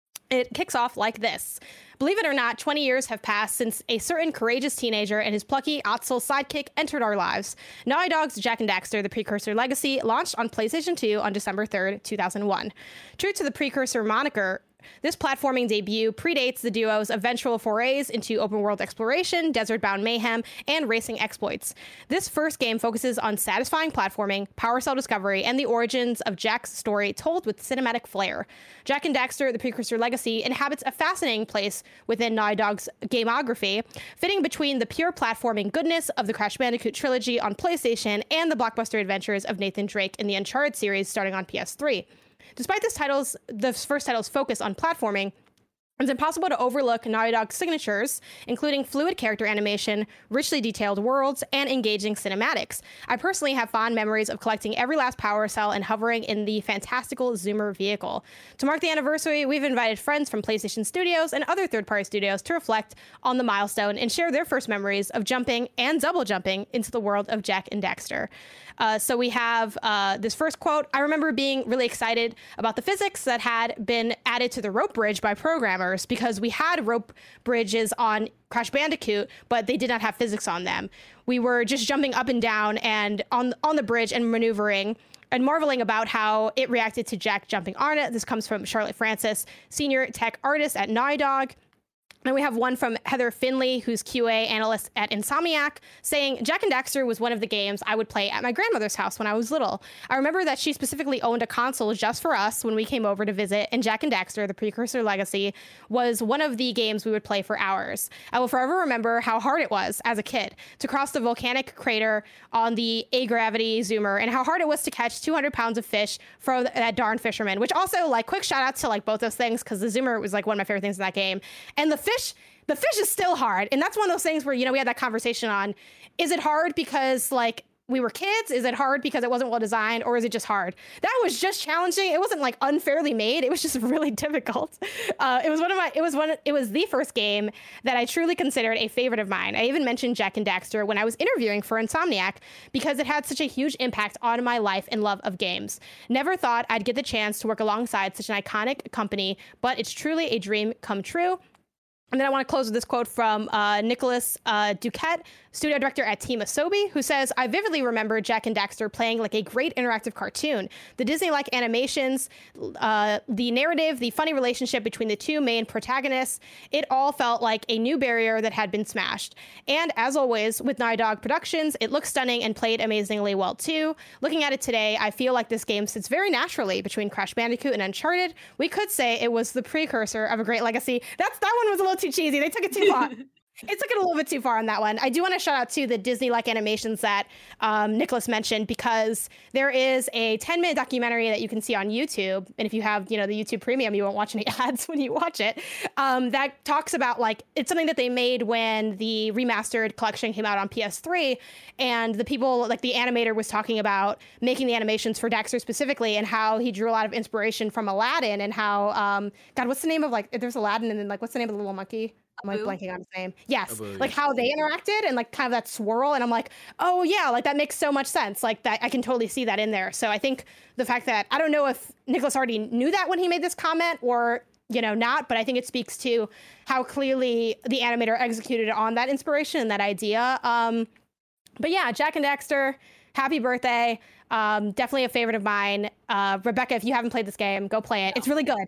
it kicks off like this. Believe it or not, twenty years have passed since a certain courageous teenager and his plucky Ottsel sidekick entered our lives. Naughty Dog's Jak and Daxter, the Precursor Legacy, launched on PlayStation two on December third, two thousand one. True to the Precursor moniker, this platforming debut predates the duo's eventual forays into open-world exploration, desert-bound mayhem, and racing exploits. This first game focuses on satisfying platforming, power cell discovery, and the origins of Jak's story told with cinematic flair. Jak and Daxter, the Precursor Legacy, inhabits a fascinating place within Naughty Dog's gamography, fitting between the pure platforming goodness of the Crash Bandicoot trilogy on PlayStation and the blockbuster adventures of Nathan Drake in the Uncharted series starting on P S three. Despite this title's, the first title's focus on platforming, it's impossible to overlook Naughty Dog's signatures, including fluid character animation, richly detailed worlds, and engaging cinematics. I personally have fond memories of collecting every last power cell and hovering in the fantastical Zoomer vehicle. To mark the anniversary, we've invited friends from PlayStation Studios and other third-party studios to reflect on the milestone and share their first memories of jumping and double jumping into the world of Jak and Daxter. Uh, so we have uh, this first quote. I remember being really excited about the physics that had been added to the rope bridge by programmers because we had rope bridges on Crash Bandicoot, but they did not have physics on them. We were just jumping up and down and on, on the bridge and maneuvering and marveling about how it reacted to Jak jumping on it. This comes from Charlotte Francis, senior tech artist at Naughty Dog. And we have one from Heather Finley, who's Q A analyst at Insomniac, saying, Jak and Daxter was one of the games I would play at my grandmother's house when I was little. I remember that she specifically owned a console just for us when we came over to visit, and Jak and Daxter, the Precursor Legacy, was one of the games we would play for hours. I will forever remember how hard it was as a kid to cross the volcanic crater on the A-Gravity Zoomer, and how hard it was to catch two hundred pounds of fish for that darn fisherman, which also, like, quick shout out to, like, both those things, because the Zoomer was, like, one of my favorite things in that game. And the fish Fish, the fish is still hard. And that's one of those things where, you know, we had that conversation on, is it hard because like we were kids? Is it hard because it wasn't well designed? Or is it just hard? That was just challenging. It wasn't like unfairly made. It was just really difficult. Uh, it was one of my, it was one, it was the first game that I truly considered a favorite of mine. I even mentioned Jak and Daxter when I was interviewing for Insomniac because it had such a huge impact on my life and love of games. Never thought I'd get the chance to work alongside such an iconic company, but it's truly a dream come true. And then I want to close with this quote from uh, Nicholas uh, Duquette, studio director at Team Asobi, who says, I vividly remember Jak and Daxter playing like a great interactive cartoon. The Disney-like animations, uh, the narrative, the funny relationship between the two main protagonists, it all felt like a new barrier that had been smashed. And as always, with Naughty Dog Productions, it looks stunning and played amazingly well too. Looking at it today, I feel like this game sits very naturally between Crash Bandicoot and Uncharted. We could say it was the precursor of a great legacy. That's That one was a little too cheesy. They took it too far. It took it a little bit too far on that one. I do want to shout out to the Disney-like animations that um, Nicholas mentioned, because there is a ten-minute documentary that you can see on YouTube, and if you have, you know, the YouTube Premium, you won't watch any ads when you watch it. Um, that talks about like it's something that they made when the remastered collection came out on P S three, and the people like the animator was talking about making the animations for Daxter specifically, and how he drew a lot of inspiration from Aladdin, and how um, God, what's the name of like there's Aladdin, and then like what's the name of the little monkey? I'm like blanking on his name. Yes. Abu, like yeah. how they interacted and like kind of that swirl. And I'm like, oh yeah, like that makes so much sense. Like that, I can totally see that in there. So I think the fact that, I don't know if Nicholas already knew that when he made this comment or, you know, not, but I think it speaks to how clearly the animator executed on that inspiration and that idea. Um, but yeah, Jak and Daxter, happy birthday. Um, definitely a favorite of mine. Uh, Rebecca, if you haven't played this game, go play it. It's really good.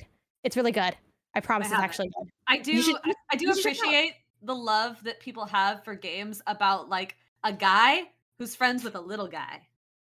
It's really good. I promise I it's haven't. actually good. I do. You should- I, I do you should check it out. appreciate the love that people have for games about like a guy who's friends with a little guy.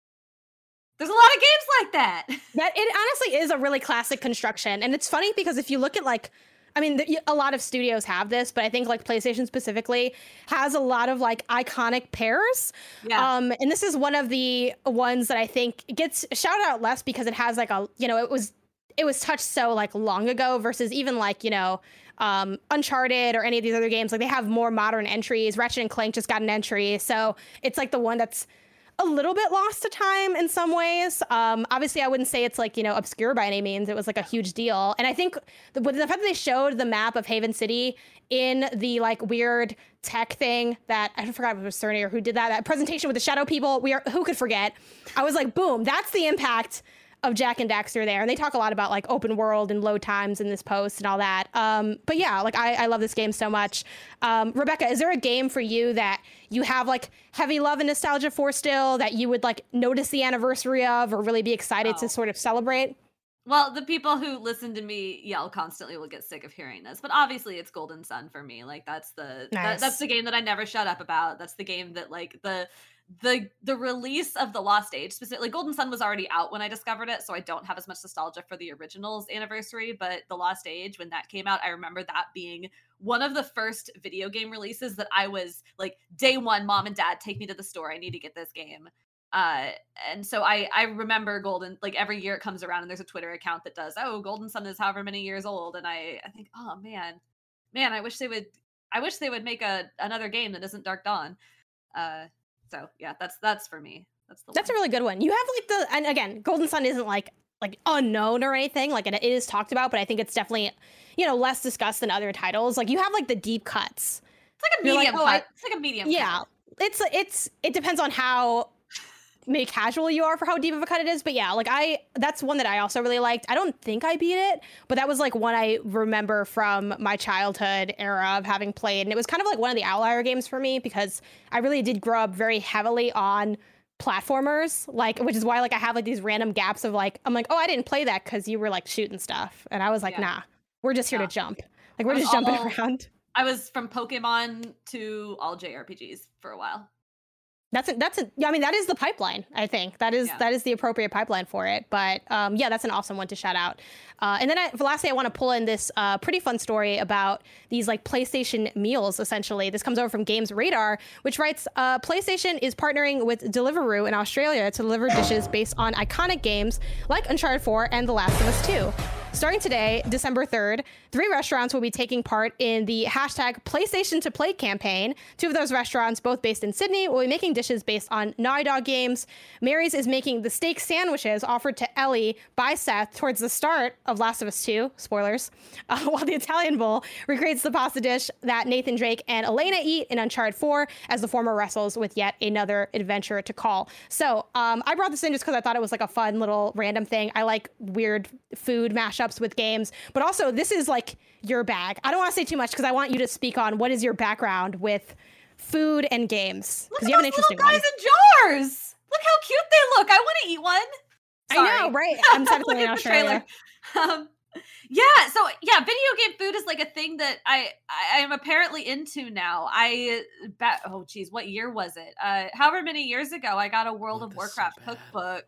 There's a lot of games like that. That it honestly is a really classic construction, and it's funny because if you look at like, I mean, the, a lot of studios have this, but I think like PlayStation specifically has a lot of like iconic pairs. Yeah. Um, and this is one of the ones that I think gets shouted out less because it has like a, you know, it was it was touched so like long ago versus even like, you know, um, Uncharted or any of these other games. Like they have more modern entries. Ratchet and Clank just got an entry, so it's like the one that's a little bit lost to time in some ways. Um, obviously, I wouldn't say it's like, you know, obscure by any means. It was like a huge deal. And I think the, with the fact that they showed the map of Haven City in the like weird tech thing that I forgot if it was Cerny or who did that, that presentation with the shadow people, we are, who could forget? I was like, boom, that's the impact of Jak and Daxter there. And they talk a lot about like open world and load times in this post and all that. Um, but yeah, like I, I love this game so much. Um, Rebecca, is there a game for you that you have like heavy love and nostalgia for still that you would like notice the anniversary of or really be excited Oh. to sort of celebrate? Well, the people who listen to me yell constantly will get sick of hearing this, but obviously it's Golden Sun for me. Like that's the that, Nice. that's the game that I never shut up about. That's the game that like the the the release of the Lost Age, specifically Golden Sun was already out when I discovered it, so I don't have as much nostalgia for the original's anniversary, but the Lost Age, when that came out, I remember that being one of the first video game releases that I was like, day one, mom and dad, take me to the store, I need to get this game. Uh, and so I I remember Golden, like every year it comes around and there's a Twitter account that does, oh, Golden Sun is however many years old, and I I think, oh man, man, I wish they would, I wish they would make a another game that isn't Dark Dawn. Uh, so yeah, that's that's for me. That's the That's a one. really good one. You have like the, and again, Golden Sun isn't like like unknown or anything. Like it, it is talked about, but I think it's definitely, you know, less discussed than other titles. Like you have like the deep cuts. It's like a You're like, medium oh, I- cut. It's like a medium. Yeah, cut. it's it's it depends on how maybe casual you are for how deep of a cut it is. But yeah, like I, that's one that I also really liked. I don't think I beat it, but that was like one I remember from my childhood era of having played. And it was kind of like one of the outlier games for me because I really did grow up very heavily on platformers, like, which is why like I have like these random gaps of like, I'm like, oh, I didn't play that because you were like shooting stuff. And I was like, Yeah. nah, we're just here Yeah. to jump. Like we're I was just jumping all- around. I was from Pokemon to all J R P Gs for a while. That's a, that's a, yeah, I mean, that is the pipeline, I think. That is Yeah. that is the appropriate pipeline for it. But um, yeah, that's an awesome one to shout out. Uh, and then I, for lastly, I want to pull in this uh, pretty fun story about these like PlayStation meals, essentially. This comes over from Games Radar, which writes, uh, PlayStation is partnering with Deliveroo in Australia to deliver dishes based on iconic games like Uncharted four and The Last of Us two. Starting today, December third, three restaurants will be taking part in the hashtag PlayStation to Play campaign. Two of those restaurants, both based in Sydney, will be making dishes based on Naughty Dog games. Mary's is making the steak sandwiches offered to Ellie by Seth towards the start of Last of Us two, spoilers, uh, while the Italian Bowl recreates the pasta dish that Nathan Drake and Elena eat in Uncharted four as the former wrestles with yet another adventure to call. So um, I brought this in just because I thought it was like a fun little random thing. I like weird food mashups with games, but also this is like your bag. I don't want to say too much because I want you to speak on what is your background with food and games, Look because at you have an those little interesting guys one. in jars. Look how cute they look. I want to eat one. I know, Sorry. right? I'm technically Look in at the Australia. trailer. Um, yeah, so yeah, video game food is like a thing that I I am apparently into now. I bet. Oh, geez, what year was it? Uh, however many years ago, I got a World Oh, of that's so Warcraft bad. cookbook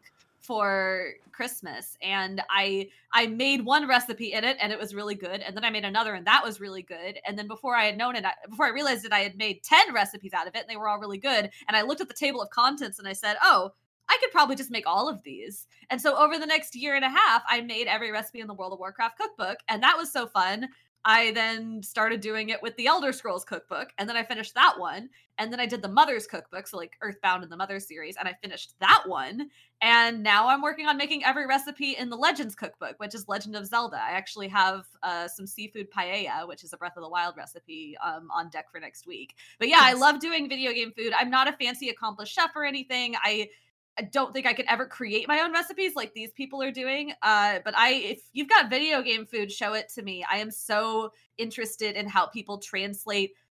for Christmas, and I I made one recipe in it, and it was really good. And then I made another, and that was really good. And then before I had known it, I, before I realized it, I had made ten recipes out of it, and they were all really good. And I looked at the table of contents, and I said, oh, I could probably just make all of these. And so over the next year and a half, I made every recipe in the World of Warcraft cookbook, and that was so fun. I then started doing it with the Elder Scrolls cookbook, and then I finished that one. And then I did the Mother's cookbook, so like Earthbound and the Mother's series, and I finished that one. And now I'm working on making every recipe in the Legends cookbook, which is Legend of Zelda. I actually have uh, some seafood paella, which is a Breath of the Wild recipe, um, on deck for next week. But yeah, I Yes. love doing video game food. I'm not a fancy accomplished chef or anything. I I don't think I could ever create my own recipes like these people are doing. Uh, but I, if you've got video game food, show it to me. I am so interested in how people translate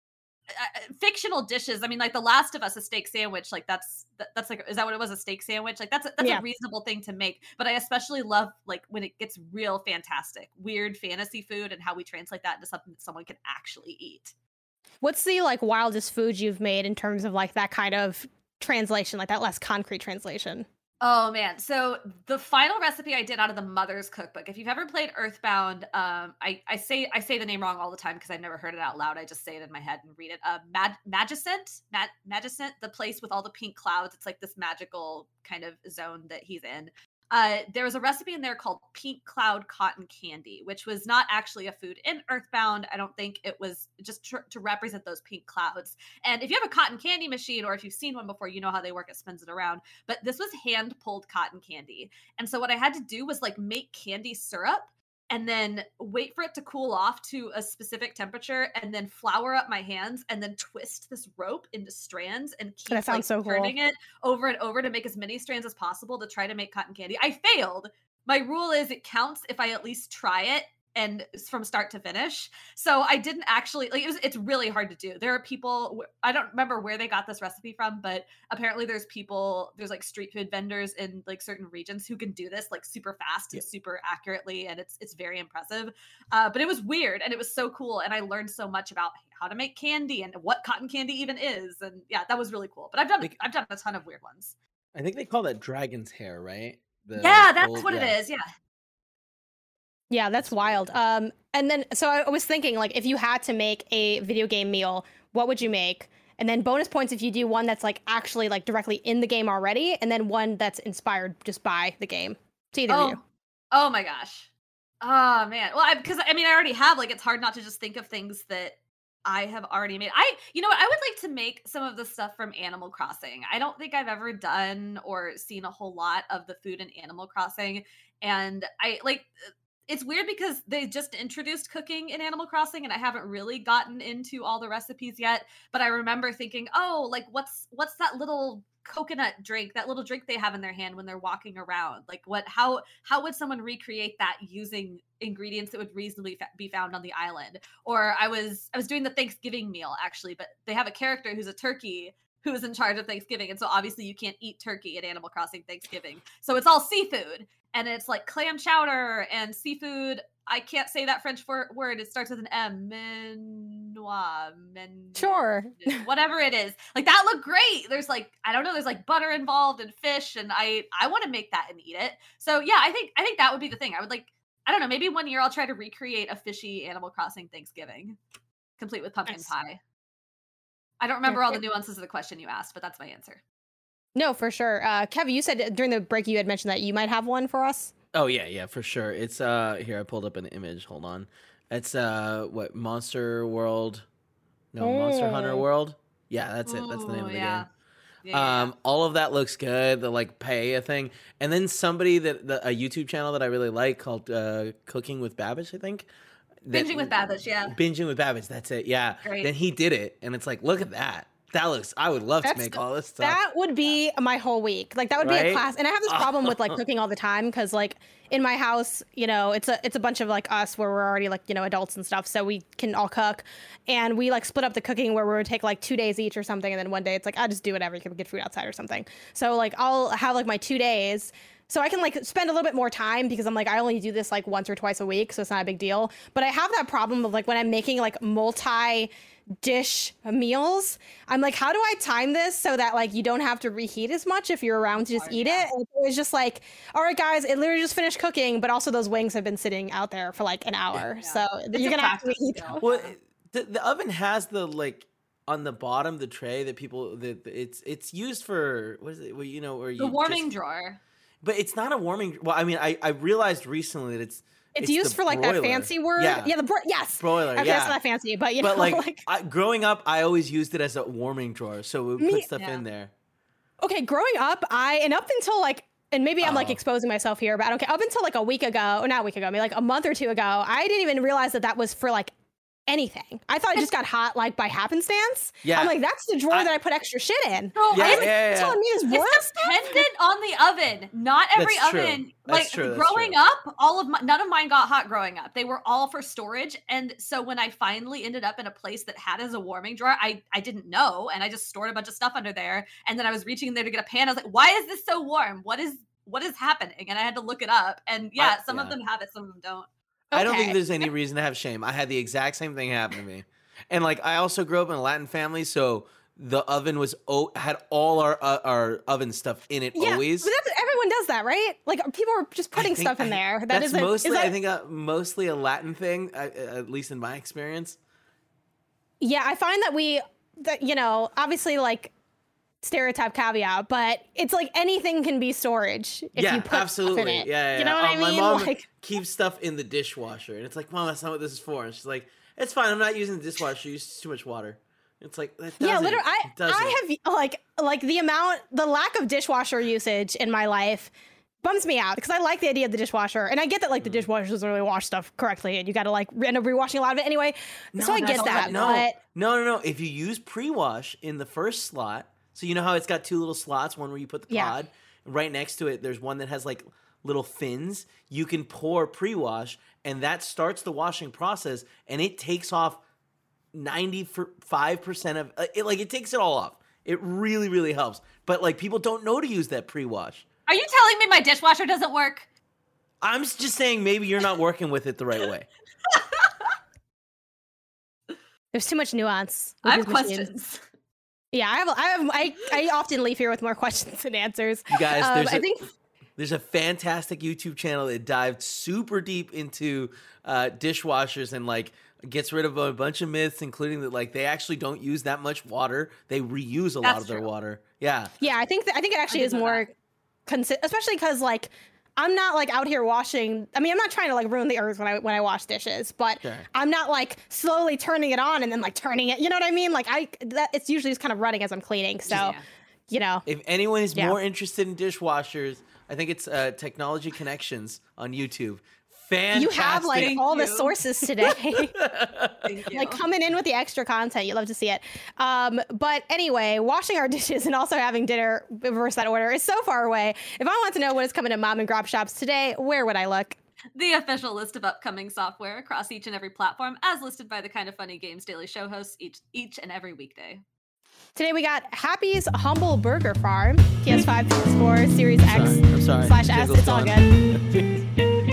uh, fictional dishes. I mean, like The Last of Us, a steak sandwich. Like that's that, that's like, is that what it was? A steak sandwich? Like that's a, that's Yeah. a reasonable thing to make. But I especially love like when it gets real fantastic, weird fantasy food, and how we translate that into something that someone can actually eat. What's the like wildest food you've made in terms of like that kind of translation, like that less concrete translation? Oh man. So the final recipe I did out of the Mother's Cookbook. If you've ever played Earthbound, um, I, I say I say the name wrong all the time because I've never heard it out loud. I just say it in my head and read it. Uh, Mag- Magicent, Mag- Magicent, the place with all the pink clouds. It's like this magical kind of zone that he's in. Uh, there was a recipe in there called Pink Cloud Cotton Candy, which was not actually a food in Earthbound. I don't think it was just tr- to represent those pink clouds. And if you have a cotton candy machine, or if you've seen one before, you know how they work. It spins it around. But this was hand pulled cotton candy. And so what I had to do was like make candy syrup and then wait for it to cool off to a specific temperature, and then flour up my hands, and then twist this rope into strands and keep That sounds like, so cool. turning it over and over to make as many strands as possible to try to make cotton candy. I failed. My rule is it counts if I at least try it and from start to finish. So I didn't actually like it was it's really hard to do. There are people, I don't remember where they got this recipe from, but apparently there's people, there's like street food vendors in like certain regions who can do this like super fast and super accurately, and it's it's very impressive. Uh, but it was weird and it was so cool, and I learned so much about how to make candy and what cotton candy even is, and yeah, that was really cool. But I've done Like- I've done a ton of weird ones. I think they call that dragon's hair, right? The Yeah, that's old- what yeah. it is. Yeah. Yeah, that's wild. Um, and then so I was thinking, like, if you had to make a video game meal, what would you make? And then bonus points if you do one that's like actually like directly in the game already, and then one that's inspired just by the game. To either of Oh, you. oh my gosh. Oh man. Well, I, because I mean, I already have. Like, it's hard not to just think of things that I have already made. I, you know what? I would like to make some of the stuff from Animal Crossing. I don't think I've ever done or seen a whole lot of the food in Animal Crossing, and I like. It's weird because they just introduced cooking in Animal Crossing, and I haven't really gotten into all the recipes yet. But I remember thinking, oh, like what's what's that little coconut drink, that little drink they have in their hand when they're walking around? Like what? How how would someone recreate that using ingredients that would reasonably fa- be found on the island? Or I was I was doing the Thanksgiving meal actually, but they have a character who's a turkey who is in charge of Thanksgiving, and so obviously you can't eat turkey at Animal Crossing Thanksgiving, so it's all seafood. And it's like clam chowder and seafood. I can't say that French for- word. It starts with an M. Menoir. Men- Sure. Whatever it is. Like that looked great. There's like, I don't know, there's like butter involved and fish. And I I want to make that and eat it. So yeah, I think I think that would be the thing. I would like, I don't know, maybe one year I'll try to recreate a fishy Animal Crossing Thanksgiving, complete with pumpkin Nice. pie. I don't remember all the fair. nuances of the question you asked, but that's my answer. No, for sure. Uh, Kev, you said during the break you had mentioned that you might have one for us. Oh yeah, yeah, for sure. It's uh here I pulled up an image. Hold on. It's uh what Monster World? No, Monster Hunter Oh. World. Yeah, that's it. That's the name Ooh, of the yeah. game. Yeah, yeah, yeah. Um, all of that looks good. The like paella thing, and then somebody that the, a YouTube channel that I really like called uh, Cooking with Babbage, I think. That- Binging with Babbage, yeah. Binging with Babbage. That's it. Yeah. Great. Then he did it, and it's like, look at that. That looks. I would love That's to make the- all this stuff. That would be my whole week. Like that would be Right? a class. And I have this problem with like cooking all the time because like in my house, you know, it's a it's a bunch of like us where we're already like, you know, adults and stuff, so we can all cook. And we like split up the cooking where we would take like two days each or something, and then one day it's like I'll just do whatever, you can get food outside or something. So like I'll have like my two days. So I can like spend a little bit more time because I'm like, I only do this like once or twice a week, so it's not a big deal. But I have that problem of like when I'm making like multi dish meals, I'm like, how do I time this so that like you don't have to reheat as much if you're around to just Oh, eat yeah. it? And it was just like, all right, guys, it literally just finished cooking, but also those wings have been sitting out there for like an hour. Yeah. So It's you're a gonna have to practice reheat skill. Well, the, the oven has the like on the bottom the tray that people that it's it's used for what is it? Well, you know, where you The warming just- drawer. But it's not a warming. Well, I mean, I I realized recently that it's It's, the used for like that broiler. fancy word. Yeah, Yeah, the bro- yes. broiler. Okay, yeah, that's not fancy, but you but know, like, like I, growing up, I always used it as a warming drawer, so it would Me- put stuff Yeah. in there. okay, growing up, I and up until like, and maybe I'm like Oh. exposing myself here, but I don't care. Up until like a week ago, or not a week ago, maybe like a month or two ago, I didn't even realize that that was for like anything. I thought it just got hot like by happenstance. Yeah. I'm like, that's the drawer I- that I put extra shit in. No, Yeah, I- yeah, yeah. Telling me this royal It's stuff? dependent on the oven. Not every That's true. oven. That's Like true, that's growing true. up, all of my none of mine got hot growing up. They were all for storage. And so when I finally ended up in a place that had as a warming drawer, I I didn't know, and I just stored a bunch of stuff under there. And then I was reaching in there to get a pan. I was like, why is this so warm? What is what is happening? And I had to look it up. And yeah, I- some yeah. of them have it, some of them don't. I don't think Okay. there's any reason to have shame. I had the exact same thing happen to me. And like I also grew up in a Latin family, so the oven was o- had all our uh, our oven stuff in it Yeah, always. but that's, everyone does that, right? Like people are just I putting think- stuff in I- there. That That's isn't- mostly, is that, I think, uh, mostly a Latin thing, uh, at least in my experience. Yeah, I find that we, that you know, obviously like stereotype caveat, but it's like anything can be storage if yeah, you put absolutely. stuff in it. Yeah, yeah, You know yeah. what Uh, I My mean? mom Like, keeps stuff in the dishwasher, and it's like, Mom, that's not what this is for. And she's like, it's fine. I'm not using the dishwasher. You use too much water. It's like, that doesn't. yeah, literally, I, it doesn't. I have like like the amount, the lack of dishwasher usage in my life bums me out because I like the idea of the dishwasher, and I get that like the Mm. dishwasher doesn't really wash stuff correctly, and you got to like re- end up rewashing a lot of it anyway. so I that's get not- that, No, but no, no, no. If you use pre-wash in the first slot, so you know how it's got two little slots, one where you put the Yeah. pod, and right next to it, there's one that has like little fins. You can pour pre-wash, and that starts the washing process, and it takes off ninety-five percent of uh, it. Like it takes it all off. It really, really helps. But like people don't know to use that pre-wash. Are you telling me my dishwasher doesn't work? I'm s- just saying maybe you're not working with it the right way. there's too much nuance. with I have these machines. questions. Yeah, I have. I have. I, I often leave here with more questions than answers. You guys, Um, there's I a- think There's a fantastic YouTube channel that dived super deep into uh, dishwashers and like gets rid of a bunch of myths, including that like they actually don't use that much water. They reuse a lot That's of their true. water. Yeah. Yeah, I think th- I think it actually did is know more, consi- especially because like I'm not like out here washing. I mean, I'm not trying to like ruin the earth when I when I wash dishes, but Sure. I'm not like slowly turning it on and then like turning it. You know what I mean? Like I that it's usually just kind of running as I'm cleaning. So, Yeah. you know, If anyone is Yeah. more interested in dishwashers, I think it's uh, Technology Connections on YouTube. Fantastic. you have like Thank all the you. sources today. Thank you. like coming in with the extra content. You love to see it. Um, but anyway, washing our dishes and also having dinner reverse that order is so far away. If I want to know what is coming to mom and grop shops today, where would I look? The official list of upcoming software across each and every platform, as listed by the Kind of Funny Games Daily Show hosts each each and every weekday. Today we got Happy's Humble Burger Farm, P S five, P S four, Series X Sorry, I'm sorry. slash S. Jiggle's It's all done. good.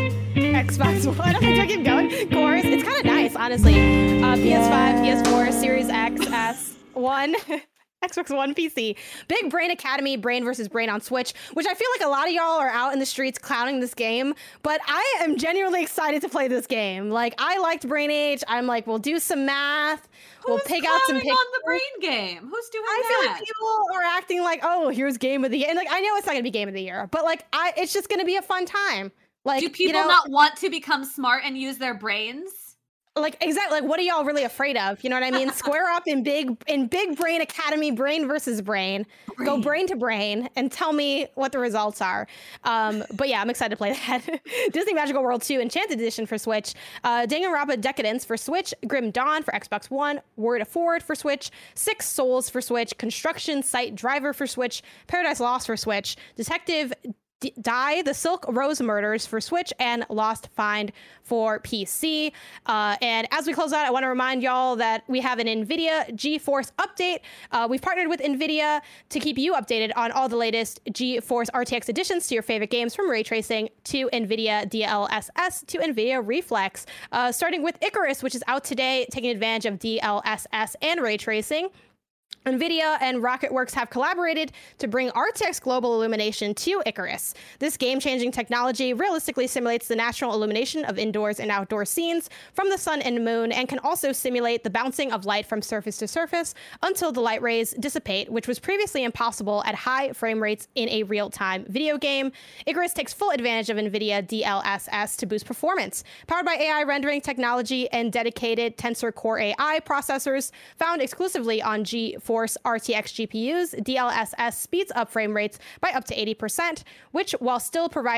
Xbox One. I do I keep going. Cores. It's kind of nice, honestly. Uh, P S five, P S four, Series X, S, One. Xbox One P C. Big Brain Academy, Brain versus Brain on Switch, which I feel like a lot of y'all are out in the streets clowning this game, but I am genuinely excited to play this game. Like, I liked Brain Age. I'm like, we'll do some math. we'll Who's pick out some clowning pictures. on the brain game. Who's doing I feel that? like people are acting like, oh, here's game of the year. And like, I know it's not gonna be game of the year, but like, I, it's just gonna be a fun time. Like, Do people you know, not want to become smart and use their brains? like exactly like what are y'all really afraid of? You know what I mean? Square up in big in Big Brain Academy, Brain versus Brain. Go Brain. brain to brain and tell me what the results are. Um, but yeah, I'm excited to play that. Disney Magical World two Enchanted Edition for Switch, uh, Danganronpa Decadence for Switch, Grim Dawn for Xbox One, Word of Forward for Switch, Six Souls for Switch, Construction Site Driver for Switch, Paradise Lost for Switch, Detective D- Die, The Silk Rose Murders for Switch, and Lost Find for P C. Uh, and as we close out, I want to remind y'all that we have an NVIDIA GeForce update. Uh, we've partnered with NVIDIA to keep you updated on all the latest GeForce R T X additions to your favorite games, from ray tracing to NVIDIA D L S S to NVIDIA Reflex. Uh, starting with Icarus, which is out today, taking advantage of D L S S and ray tracing. NVIDIA and RocketWorks have collaborated to bring R T X Global Illumination to Icarus. This game-changing technology realistically simulates the natural illumination of indoors and outdoor scenes from the sun and moon, and can also simulate the bouncing of light from surface to surface until the light rays dissipate, which was previously impossible at high frame rates in a real-time video game. Icarus takes full advantage of NVIDIA D L S S to boost performance. Powered by A I rendering technology and dedicated Tensor Core A I processors found exclusively on GeForce R T X G P Us, D L S S speeds up frame rates by up to eighty percent, which, while still providing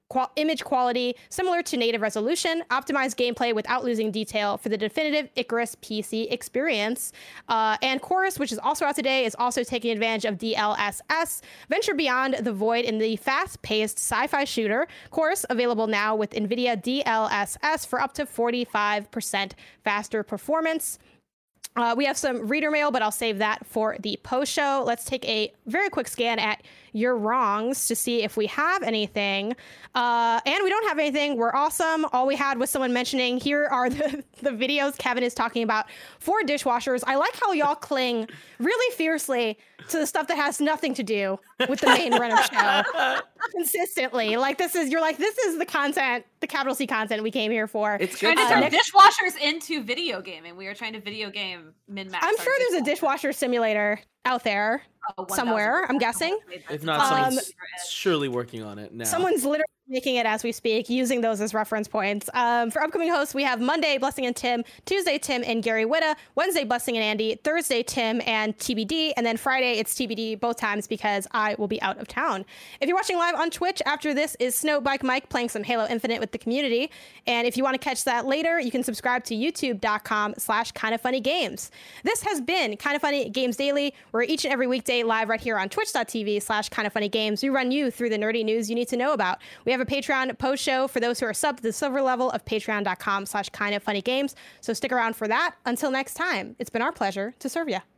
qual- image quality similar to native resolution, optimized gameplay without losing detail for the definitive Icarus P C experience. Uh, and Chorus, which is also out today, is also taking advantage of D L S S. Venture beyond the void in the fast-paced sci-fi shooter. Chorus available now with NVIDIA D L S S for up to forty-five percent faster performance. Uh, we have some reader mail, but I'll save that for the post show. Let's take a very quick scan at your wrongs to see if we have anything. Uh, and we don't have anything. We're awesome. All we had was someone mentioning, here are the, the videos Kevin is talking about for dishwashers. I like how y'all cling really fiercely to the stuff that has nothing to do with the main run of show consistently. Like this is, you're like, this is the content, the capital C content we came here for. It's Trying good. to turn next- dishwashers into video gaming. We are trying to video game min-max. I'm our sure there's a dishwasher. dishwasher simulator out there Oh, somewhere, I'm guessing. If not, Um, someone's surely working on it now. Someone's literally making it as we speak, using those as reference points. Um, for upcoming hosts, we have Monday, Blessing and Tim, Tuesday, Tim and Gary Whitta, Wednesday, Blessing and Andy, Thursday, Tim and T B D, and then Friday, it's T B D both times because I will be out of town. If you're watching live on Twitch, after this is Snowbike Mike playing some Halo Infinite with the community. And if you want to catch that later, you can subscribe to youtube.com slash kind of funny games. This has been Kind of Funny Games Daily. We're each and every weekday live right here on twitch.tv slash kind of funny games. We run you through the nerdy news you need to know about. We have a Patreon post show for those who are sub to the silver level of patreon.com slash kind of funny games. So stick around for that. Until next time, it's been our pleasure to serve you.